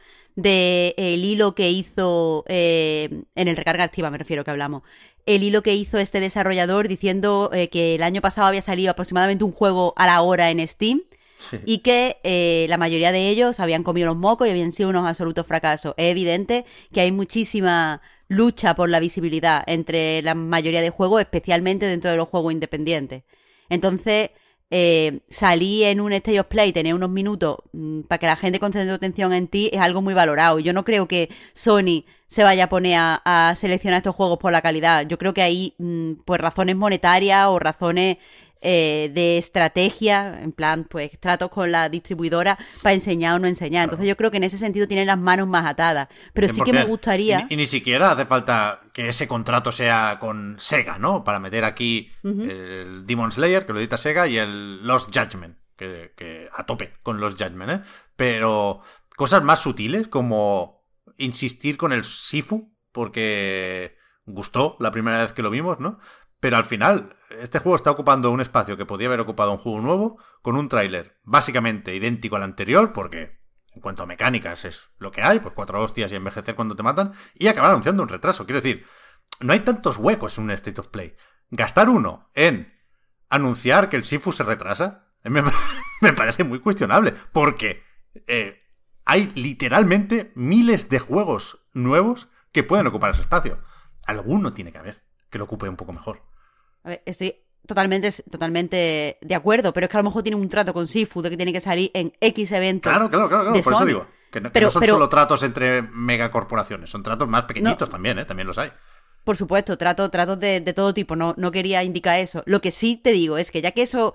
B: de el hilo que hizo eh, en el Recarga Activa, me refiero que hablamos, el hilo que hizo este desarrollador diciendo eh, que el año pasado había salido aproximadamente un juego a la hora en Steam
A: Sí.
B: y que eh, la mayoría de ellos habían comido los mocos y habían sido unos absolutos fracasos. Es evidente que hay muchísima lucha por la visibilidad entre la mayoría de juegos, especialmente dentro de los juegos independientes. Entonces, eh, salir en un State of Play, tener unos minutos mmm, para que la gente concentre su atención en ti es algo muy valorado. Yo no creo que Sony se vaya a poner a, a seleccionar estos juegos por la calidad. Yo creo que hay mmm, pues razones monetarias o razones eh, de estrategia, en plan, pues tratos con la distribuidora para enseñar o no enseñar. Entonces yo creo que en ese sentido tienen las manos más atadas. Pero sí que me gustaría...
A: Y, y ni siquiera hace falta que ese contrato sea con Sega, ¿no? Para meter aquí uh-huh. el Demon Slayer, que lo edita Sega, y el Lost Judgment, que, que a tope con Lost Judgment, ¿eh? Pero cosas más sutiles, como insistir con el Sifu, porque gustó la primera vez que lo vimos, ¿no? Pero al final, este juego está ocupando un espacio que podía haber ocupado un juego nuevo, con un tráiler básicamente idéntico al anterior, porque en cuanto a mecánicas es lo que hay, pues cuatro hostias y envejecer cuando te matan, y acabar anunciando un retraso. Quiero decir, no hay tantos huecos en un State of Play. Gastar uno en anunciar que el Sifu se retrasa, me, me parece muy cuestionable, porque eh, hay literalmente miles de juegos nuevos que pueden ocupar ese espacio. Alguno tiene que haber que lo ocupe un poco mejor.
B: A ver, estoy totalmente, totalmente de acuerdo, pero es que a lo mejor tiene un trato con Sifu de que tiene que salir en X eventos.
A: Claro, claro, claro, claro. por
B: Sony.
A: eso digo. Que no,
B: pero,
A: que no son
B: pero,
A: solo tratos entre megacorporaciones, son tratos más pequeñitos
B: no,
A: también, ¿eh? También los hay.
B: Por supuesto, trato, tratos de, de todo tipo, no, no quería indicar eso. Lo que sí te digo es que ya que eso...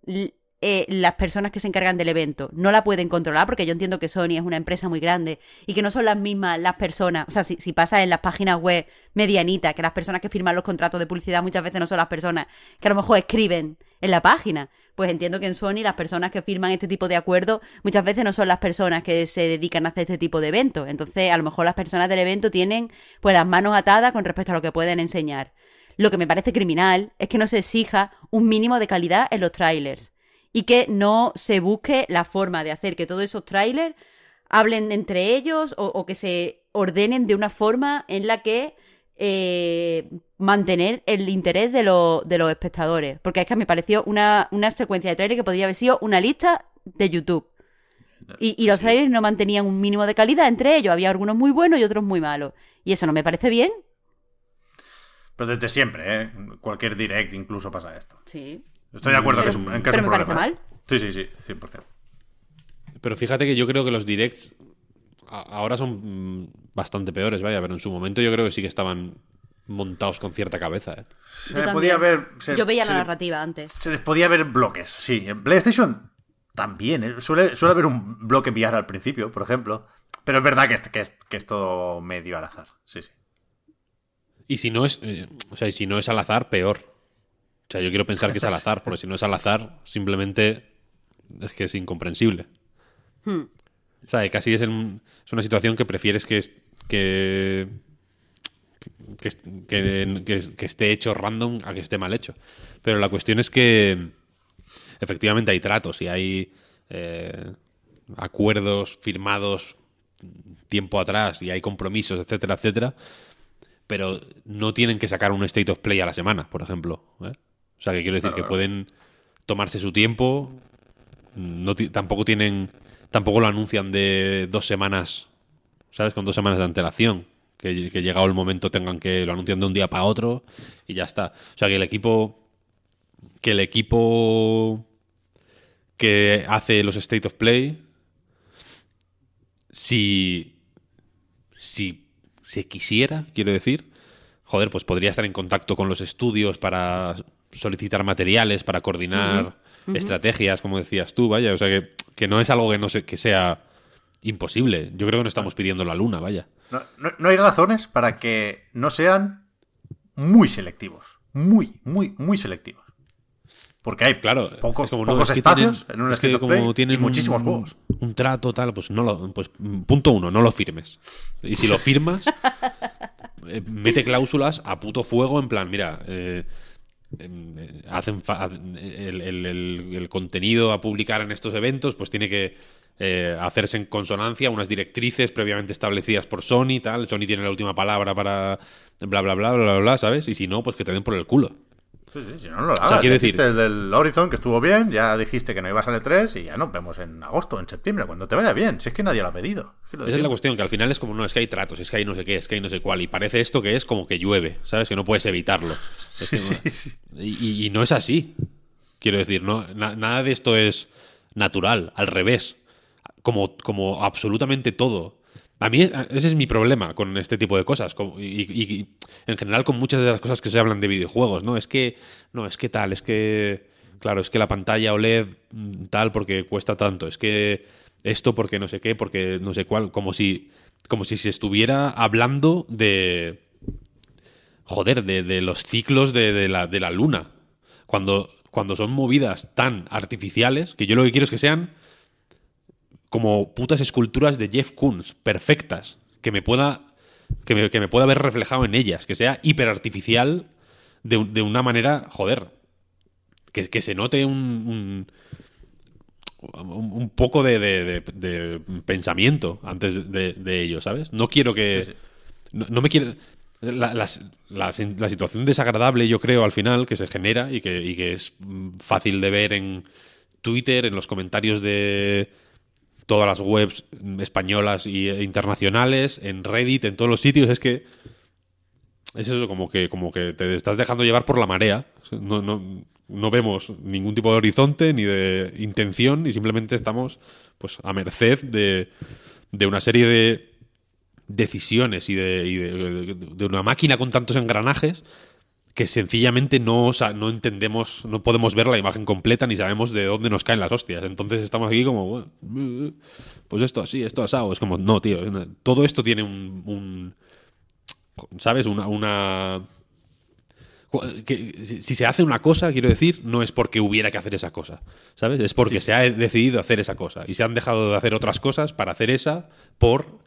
B: Eh, las personas que se encargan del evento no la pueden controlar, porque yo entiendo que Sony es una empresa muy grande y que no son las mismas las personas, o sea, si, si pasa en las páginas web medianitas, que las personas que firman los contratos de publicidad muchas veces no son las personas que a lo mejor escriben en la página, pues entiendo que en Sony las personas que firman este tipo de acuerdos muchas veces no son las personas que se dedican a hacer este tipo de eventos. Entonces a lo mejor las personas del evento tienen pues las manos atadas con respecto a lo que pueden enseñar. Lo que me parece criminal es que no se exija un mínimo de calidad en los trailers y que no se busque la forma de hacer que todos esos trailers hablen entre ellos o, o que se ordenen de una forma en la que eh, mantener el interés de, lo, de los espectadores. Porque es que me pareció una, una secuencia de trailers que podría haber sido una lista de YouTube. Y, y los trailers no mantenían un mínimo de calidad entre ellos. Había algunos muy buenos y otros muy malos. Y eso no me parece bien.
A: Pero desde siempre, ¿eh? Cualquier direct incluso pasa esto.
B: Sí.
A: Estoy de acuerdo
B: pero,
A: que es un, en que
B: pero
A: es un
B: me
A: problema.
B: parece mal.
A: Sí, sí, sí, cien por ciento.
C: Pero fíjate que yo creo que los directs a- ahora son mm, bastante peores, vaya, pero en su momento yo creo que sí que estaban montados con cierta cabeza, ¿eh?
A: Se
B: Yo
A: le
B: también.
A: podía ver. Se,
B: Yo veía
A: se
B: la
A: le-
B: narrativa antes.
A: Se les podía ver bloques, sí. En PlayStation también, ¿eh? Suele, suele haber un bloque V R al principio, por ejemplo. Pero es verdad que es, que es, que es todo medio al azar. Sí, sí.
C: Y si no es, eh, o sea, y si no es al azar, peor. O sea, yo quiero pensar que es al azar, porque si no es al azar, simplemente es que es incomprensible.
B: Hmm.
C: O sea, casi es, en- es una situación que prefieres que, es- que, que, que, que- que esté hecho random a que esté mal hecho. Pero la cuestión es que efectivamente hay tratos y hay eh, acuerdos firmados tiempo atrás y hay compromisos, etcétera, etcétera. Pero no tienen que sacar un State of Play a la semana, por ejemplo, ¿eh? O sea, que quiero decir
A: Claro,
C: que
A: claro.
C: pueden tomarse su tiempo. No ti- tampoco tienen, tampoco lo anuncian de dos semanas, ¿sabes? Con dos semanas de antelación. Que, que llegado el momento tengan que lo anuncian de un día para otro y ya está. O sea, que el equipo, que el equipo que hace los State of Play, si, si si quisiera, quiero decir, joder, pues podría estar en contacto con los estudios para solicitar materiales, para coordinar
B: Uh-huh, uh-huh.
C: estrategias, como decías tú, vaya. O sea, que, que no es algo que no sé, que sea imposible. Yo creo que no estamos pidiendo la luna, vaya.
A: No, no- no hay razones para que no sean muy selectivos. muy, muy, muy selectivos. Porque hay
C: claro,
A: poco,
C: es como, no,
A: pocos
C: es que
A: espacios
C: tienen,
A: en un
C: es que
A: State of
C: como
A: Play
C: tienen
A: y muchísimos
C: un,
A: juegos.
C: un trato tal, pues no lo, pues punto uno, no lo firmes. Y si lo firmas, eh, mete cláusulas a puto fuego en plan, mira, eh, eh, hacen fa- el, el- el- el contenido a publicar en estos eventos, pues tiene que eh, hacerse en consonancia a unas directrices previamente establecidas por Sony, tal. Sony tiene la última palabra para bla bla bla bla bla, bla, ¿sabes? Y si no, pues que te den por el culo.
A: Sí, sí, si no, no lo
C: O sea,
A: hagas.
C: quiero
A: Ya
C: decir-
A: hiciste el del Horizon, que estuvo bien, ya dijiste que no ibas al E tres y ya nos vemos en agosto, en septiembre, cuando te vaya bien. Si es que nadie lo ha pedido. Es que lo
C: Esa es la
A: decimos.
C: cuestión, que al final es como, no, es que hay tratos, es que hay no sé qué, es que hay no sé cuál. Y parece esto que es como que llueve, ¿sabes? Que no puedes evitarlo. Es que
A: Sí,
C: no-
A: sí, sí.
C: Y, y- y no es así. Quiero decir, no, na- nada de esto es natural, al revés. Como, como absolutamente todo. A mí ese es mi problema con este tipo de cosas. como- y, y- y en general con muchas de las cosas que se hablan de videojuegos, ¿no? Es que, no, es que tal, es que, claro, es que la pantalla O L E D mm, tal porque cuesta tanto. Es que esto porque no sé qué, porque no sé cuál. Como si, como si se estuviera hablando de, joder, de, de los ciclos de, de la, de la luna. Cuando, cuando son movidas tan artificiales que yo lo que quiero es que sean como putas esculturas de Jeff Koons, perfectas, que me pueda que me, que me pueda ver reflejado en ellas, que sea hiperartificial de, un- de una manera, joder, que, que se note un, un, un- un poco de, de- de- de pensamiento antes de, de ello, ¿sabes? No quiero que...
A: Sí, sí.
C: No, no me quiero... La, la- la- la situación desagradable, yo creo, al final, que se genera y que, y que es mm, fácil de ver en Twitter, en los comentarios de todas las webs españolas y- e internacionales, en Reddit, en todos los sitios, es que es eso, como que, como que te estás dejando llevar por la marea. No, no, no vemos ningún tipo de horizonte ni de intención y simplemente estamos pues a merced de, de una serie de decisiones y, de, y de, de una máquina con tantos engranajes que sencillamente no, o sea, no entendemos, no podemos ver la imagen completa ni sabemos de dónde nos caen las hostias. Entonces estamos aquí como, bueno, pues esto así, esto asado. Es como, no, tío, todo esto tiene un... un ¿sabes? Una... una que, si, si se hace una cosa, quiero decir, no es porque hubiera que hacer esa cosa, ¿sabes? Es porque
A: Sí, sí.
C: se ha decidido hacer esa cosa y se han dejado de hacer otras cosas para hacer esa por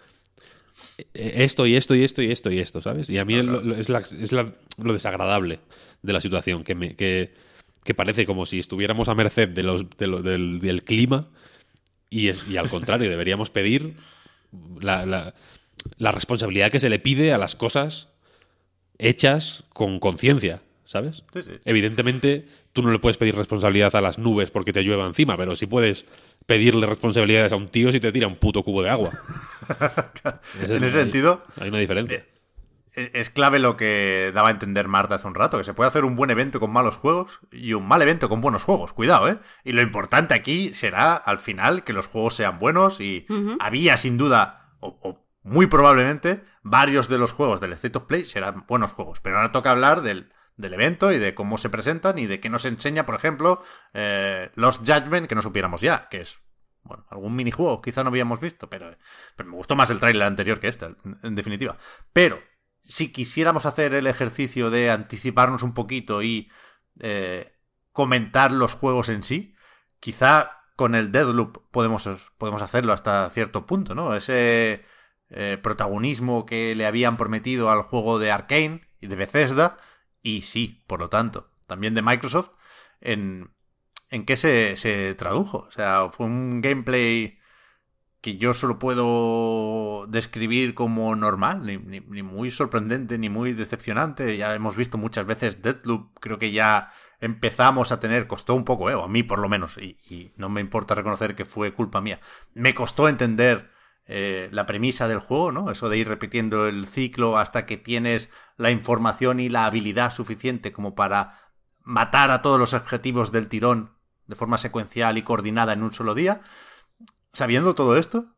C: esto y esto y esto y esto y esto, ¿sabes? Y a mí
A: Claro,
C: lo- lo- es, la- es la- lo desagradable de la situación, que, me, que, que parece como si estuviéramos a merced de los, de lo- del, del clima y, es, y al contrario, deberíamos pedir la, la- la responsabilidad que se le pide a las cosas hechas con conciencia, ¿sabes?
A: Sí, sí.
C: Evidentemente, tú no le puedes pedir responsabilidad a las nubes porque te llueva encima, pero sí puedes pedirle responsabilidades a un tío si te tira un puto cubo de agua. Ese
A: En
C: es-
A: ese
C: hay-
A: sentido,
C: hay una diferencia.
A: es, es clave lo que daba a entender Marta hace un rato, que se puede hacer un buen evento con malos juegos y un mal evento con buenos juegos. Cuidado, ¿eh? Y lo importante aquí será, al final, que los juegos sean buenos y había, sin duda, o, o muy probablemente, varios de los juegos del State of Play serán buenos juegos. Pero ahora toca hablar del, del evento y de cómo se presentan y de qué nos enseña, por ejemplo, eh, Lost Judgment, que no supiéramos ya, que es, bueno, algún minijuego quizá no habíamos visto, pero, pero me gustó más el tráiler anterior que este, en, en definitiva. Pero si quisiéramos hacer el ejercicio de anticiparnos un poquito y eh, comentar los juegos en sí, quizá con el Deathloop podemos, podemos hacerlo hasta cierto punto, ¿no? Ese eh, protagonismo que le habían prometido al juego de Arcane y de Bethesda, y sí, por lo tanto, también de Microsoft, en, en qué se, se tradujo. O sea, fue un gameplay que yo solo puedo describir como normal, ni, ni, ni muy sorprendente, ni muy decepcionante. Ya hemos visto muchas veces Deathloop, creo que ya empezamos a tener, costó un poco, eh, o a mí por lo menos, y, y no me importa reconocer que fue culpa mía, me costó entender eh, la premisa del juego, ¿no? Eso de ir repitiendo el ciclo hasta que tienes la información y la habilidad suficiente como para matar a todos los objetivos del tirón de forma secuencial y coordinada en un solo día. Sabiendo todo esto,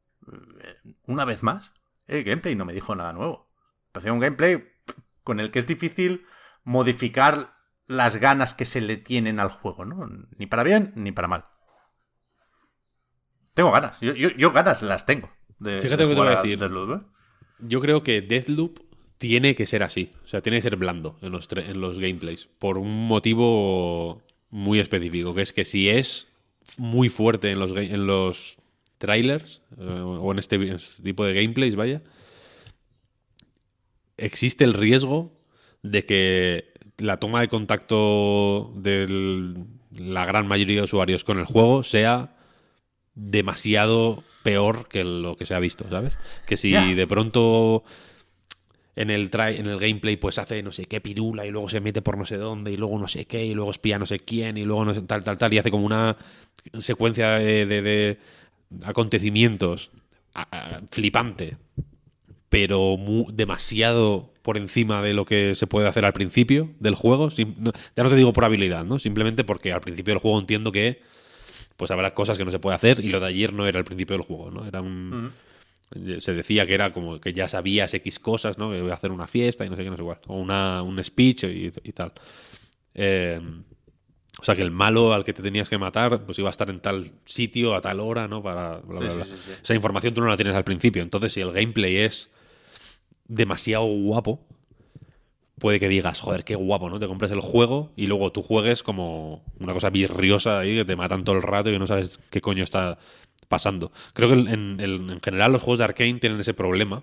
A: una vez más, el gameplay no me dijo nada nuevo. Parecía un gameplay con el que es difícil modificar las ganas que se le tienen al juego, ¿no? Ni para bien ni para mal. Tengo ganas, yo, yo, yo ganas las tengo. De,
C: Fíjate
A: de
C: lo que te voy a
A: jugar
C: decir.
A: Deathloop, ¿eh?
C: Yo creo que Deathloop tiene que ser así. O sea, tiene que ser blando en los, en los gameplays. Por un motivo muy específico, que es que si es muy fuerte en los, en los trailers, eh, o en este, en este tipo de gameplays, vaya, existe el riesgo de que la toma de contacto de la gran mayoría de usuarios con el juego sea demasiado peor que lo que se ha visto, ¿sabes? Que si yeah. de pronto en el try, en el gameplay pues hace no sé qué pirula y luego se mete por no sé dónde y luego no sé qué y luego espía no sé quién y luego no sé, tal, tal, tal y hace como una secuencia de, de, de acontecimientes a, a, flipante, pero muy, demasiado por encima de lo que se puede hacer al principio del juego. Sim, no, ya no te digo por habilidad, ¿no? Simplemente porque al principio del juego entiendo que pues habrá cosas que no se puede hacer y lo de ayer no era el principio del juego, ¿no? Era un... Uh-huh. Se decía que era como que ya sabías X cosas, ¿no? Que voy a hacer una fiesta y no sé qué, no sé cuál. O una, un speech y, y tal. Eh, o sea, que el malo al que te tenías que matar pues iba a estar en tal sitio a tal hora, ¿no? Para bla, bla, bla. Sí, sí, sí, sí. Esa información tú no la tienes al principio. Entonces, si el gameplay es demasiado guapo, puede que digas, joder, qué guapo, ¿no? Te compres el juego y luego tú juegues como una cosa virriosa ahí que te matan todo el rato y que no sabes qué coño está pasando. Creo que en, en, en general los juegos de Arcane tienen ese problema,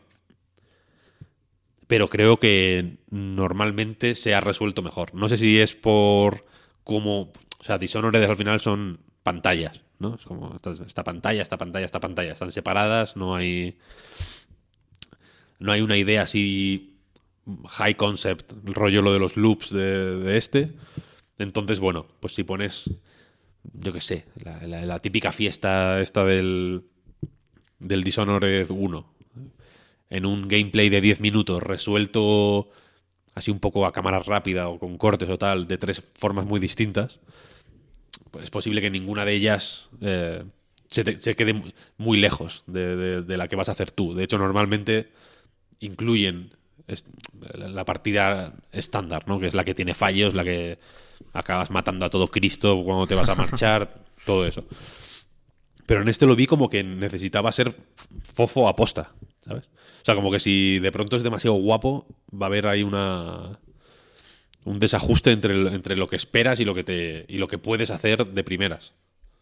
C: pero creo que normalmente se ha resuelto mejor. No sé si es por cómo... O sea, Dishonored al final son pantallas, ¿no? Es como esta, esta pantalla, esta pantalla, esta pantalla. Están separadas, no hay... No hay una idea así high concept, el rollo lo de los loops de, de este. Entonces, bueno, pues si pones... yo qué sé, la, la, la típica fiesta esta del, del Dishonored uno, en un gameplay de diez minutos resuelto así un poco a cámara rápida o con cortes o tal, de tres formas muy distintas, pues es posible que ninguna de ellas eh, se, te, se quede muy lejos de, de, de la que vas a hacer tú. De hecho, normalmente incluyen la partida estándar, ¿no? Que es la que tiene fallos, la que acabas matando a todo Cristo cuando te vas a marchar, todo eso. Pero en este lo vi como que necesitaba ser fofo a posta, ¿sabes? O sea, como que si de pronto es demasiado guapo, va a haber ahí una un desajuste entre, el, entre lo que esperas y lo que te y lo que puedes hacer de primeras.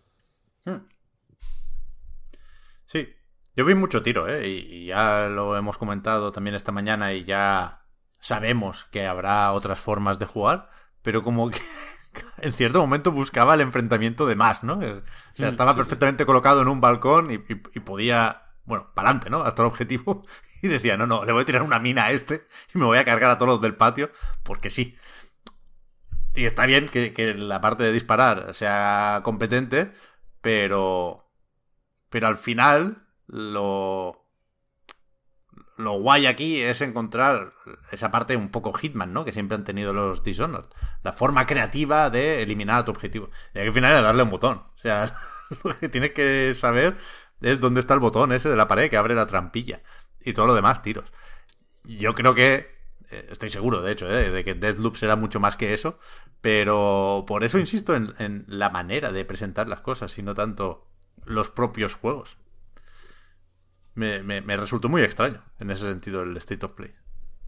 A: Sí, yo vi mucho tiro, ¿eh? Y, y ya lo hemos comentado también esta mañana y ya sabemos que habrá otras formas de jugar, pero como que en cierto momento buscaba el enfrentamiento de más, ¿no? O sea, estaba sí, perfectamente sí. colocado en un balcón y, y, y podía, bueno, para adelante, ¿no? Hasta el objetivo. Y decía, no, no, le voy a tirar una mina a este y me voy a cargar a todos los del patio, porque sí. Y está bien que, que la parte de disparar sea competente, pero... Pero al final, lo... Lo guay aquí es encontrar esa parte un poco Hitman, ¿no? Que siempre han tenido los Dishonored. La forma creativa de eliminar a tu objetivo. Y al final es darle un botón. O sea, lo que tienes que saber es dónde está el botón ese de la pared que abre la trampilla. Y todo lo demás, tiros. Yo creo que... Estoy seguro, de hecho, ¿eh? de que Deathloop será mucho más que eso. Pero por eso insisto en, en la manera de presentar las cosas y no tanto los propios juegos. Me, me, me resultó muy extraño en ese sentido el State of Play.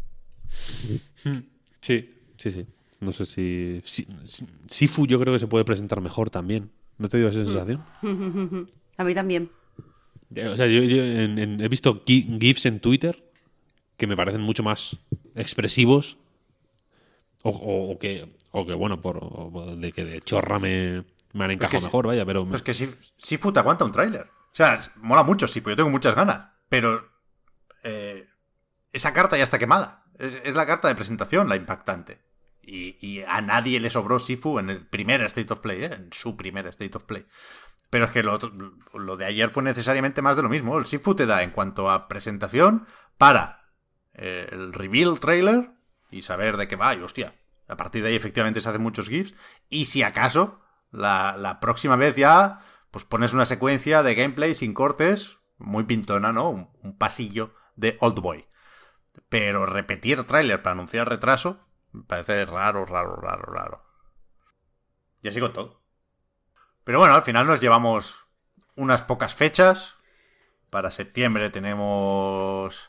C: Sí, sí, sí. No sé si, si, si Sifu yo creo que se puede presentar mejor también. ¿No te dio esa sensación?
B: A mí también.
C: O sea, yo, yo en, en, he visto GIFs en Twitter que me parecen mucho más expresivos o, o, o que o que bueno por o de que de chorra me, me han encajado pues mejor, vaya, pero...
A: Pues me... que Sifu te aguanta un tráiler. O sea, mola mucho Sifu, yo tengo muchas ganas. Pero eh, esa carta ya está quemada. Es, es la carta de presentación la impactante. Y, y a nadie le sobró Sifu en el primer State of Play, ¿eh? En su primer State of Play. Pero es que lo, otro, lo de ayer fue necesariamente más de lo mismo. El Sifu te da en cuanto a presentación para eh, el reveal trailer y saber de qué va. Y hostia, a partir de ahí efectivamente se hacen muchos GIFs. Y si acaso, la, la próxima vez ya... pues pones una secuencia de gameplay sin cortes, muy pintona, ¿no? Un, un pasillo de Oldboy. Pero repetir tráiler para anunciar retraso me parece raro, raro, raro, raro. Y así con todo. Pero bueno, al final nos llevamos unas pocas fechas. Para septiembre tenemos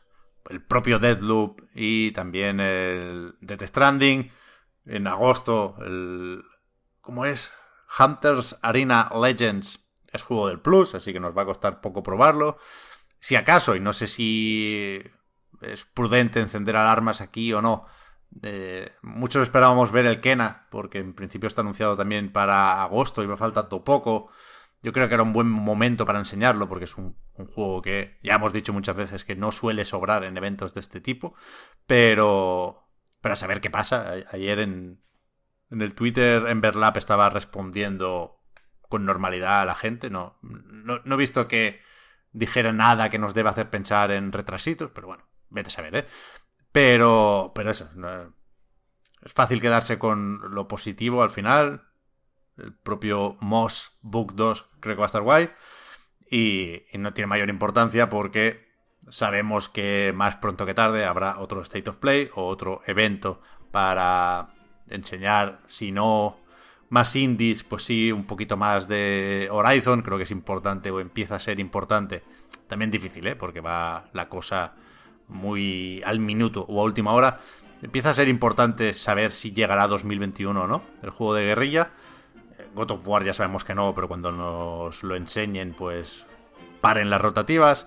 A: el propio Deathloop y también el Death Stranding. En agosto, el ¿cómo es? Hunters Arena Legends es juego del Plus, así que nos va a costar poco probarlo. Si acaso, y no sé si es prudente encender alarmas aquí o no, eh, muchos esperábamos ver el Kena, porque en principio está anunciado también para agosto y me falta todo poco. Yo creo que era un buen momento para enseñarlo, porque es un, un juego que ya hemos dicho muchas veces que no suele sobrar en eventos de este tipo, pero, pero a saber qué pasa. Ayer en, en el Twitter Emberlap estaba respondiendo con normalidad a la gente, no, no, no he visto que dijera nada que nos deba hacer pensar en retrasitos, pero bueno, vete a saber, ¿eh? Pero, pero eso, no, es fácil quedarse con lo positivo al final. El propio Moss Book dos creo que va a estar guay. Y, y no tiene mayor importancia porque sabemos que más pronto que tarde habrá otro State of Play o otro evento para enseñar, si no más indies, pues sí, un poquito más de Horizon. Creo que es importante o empieza a ser importante. También difícil, ¿eh? Porque va la cosa muy al minuto o a última hora. Empieza a ser importante saber si llegará a dos mil veintiuno o no el juego de guerrilla. God of War ya sabemos que no, pero cuando nos lo enseñen, pues paren las rotativas.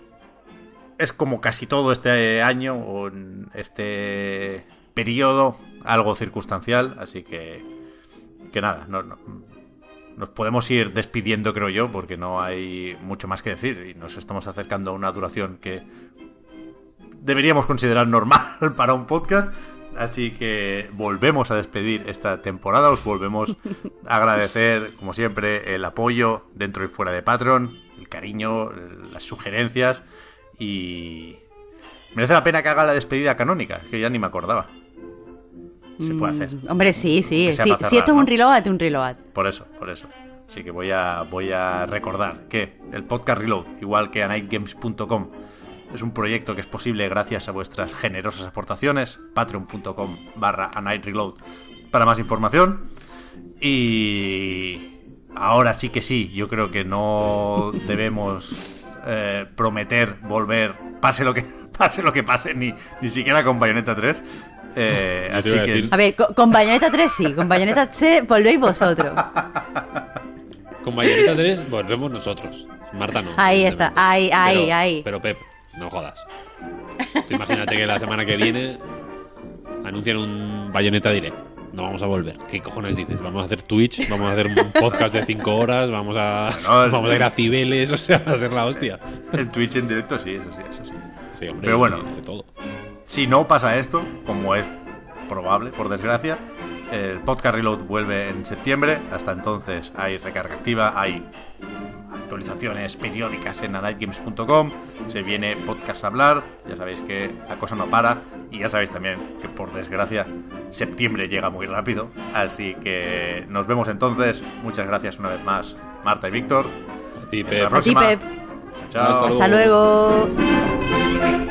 A: Es como casi todo este año o en este periodo, algo circunstancial, así que que nada, no, no, nos podemos ir despidiendo, creo yo, porque no hay mucho más que decir y nos estamos acercando a una duración que deberíamos considerar normal para un podcast. Así que volvemos a despedir esta temporada. Os volvemos a agradecer, como siempre, el apoyo dentro y fuera de Patreon, el cariño, las sugerencias. Y merece la pena que haga la despedida canónica, que ya ni me acordaba. Se puede hacer.
B: Mm, hombre, sí, sí.
A: Sí,
B: cerrar, si esto
A: ¿no?
B: es un reload, un reload.
A: Por eso, por eso. Así que voy a, voy a recordar que el podcast Reload, igual que a night games punto com, es un proyecto que es posible gracias a vuestras generosas aportaciones. Patreon punto com barra a night reload para más información. Y ahora sí que sí, yo creo que no debemos eh, prometer volver, pase lo que pase, lo que pase ni, ni siquiera con Bayonetta tres. Eh, así que...
B: A ver, con, con Bayonetta tres sí, con Bayonetta tres volvéis vosotros.
C: Con Bayonetta tres volvemos nosotros. Marta no.
B: Ahí está, ahí, ahí,
C: pero,
B: ahí.
C: Pero Pep, no jodas. Tú imagínate que la semana que viene anuncian un Bayonetta Direct. No vamos a volver. ¿Qué cojones dices? Vamos a hacer Twitch, vamos a hacer un podcast de cinco horas, vamos a,
A: no, el,
C: vamos a ir a Cibeles, o sea, va a ser la hostia.
A: El Twitch en directo sí, eso sí, eso sí.
C: Sí, hombre,
A: pero bueno,
C: de todo.
A: Si no pasa esto, como es probable, por desgracia, el podcast Reload vuelve en septiembre. Hasta entonces hay recarga activa, hay actualizaciones periódicas en a night games punto com. Se viene podcast a hablar, ya sabéis que la cosa no para. Y ya sabéis también que, por desgracia, septiembre llega muy rápido. Así que nos vemos entonces. Muchas gracias una vez más, Marta y Víctor.
C: A ti,
A: Hasta
C: Pep.
A: la próxima.
B: A ti, Pep.
A: Chao, chao.
C: Hasta luego.
B: Hasta luego.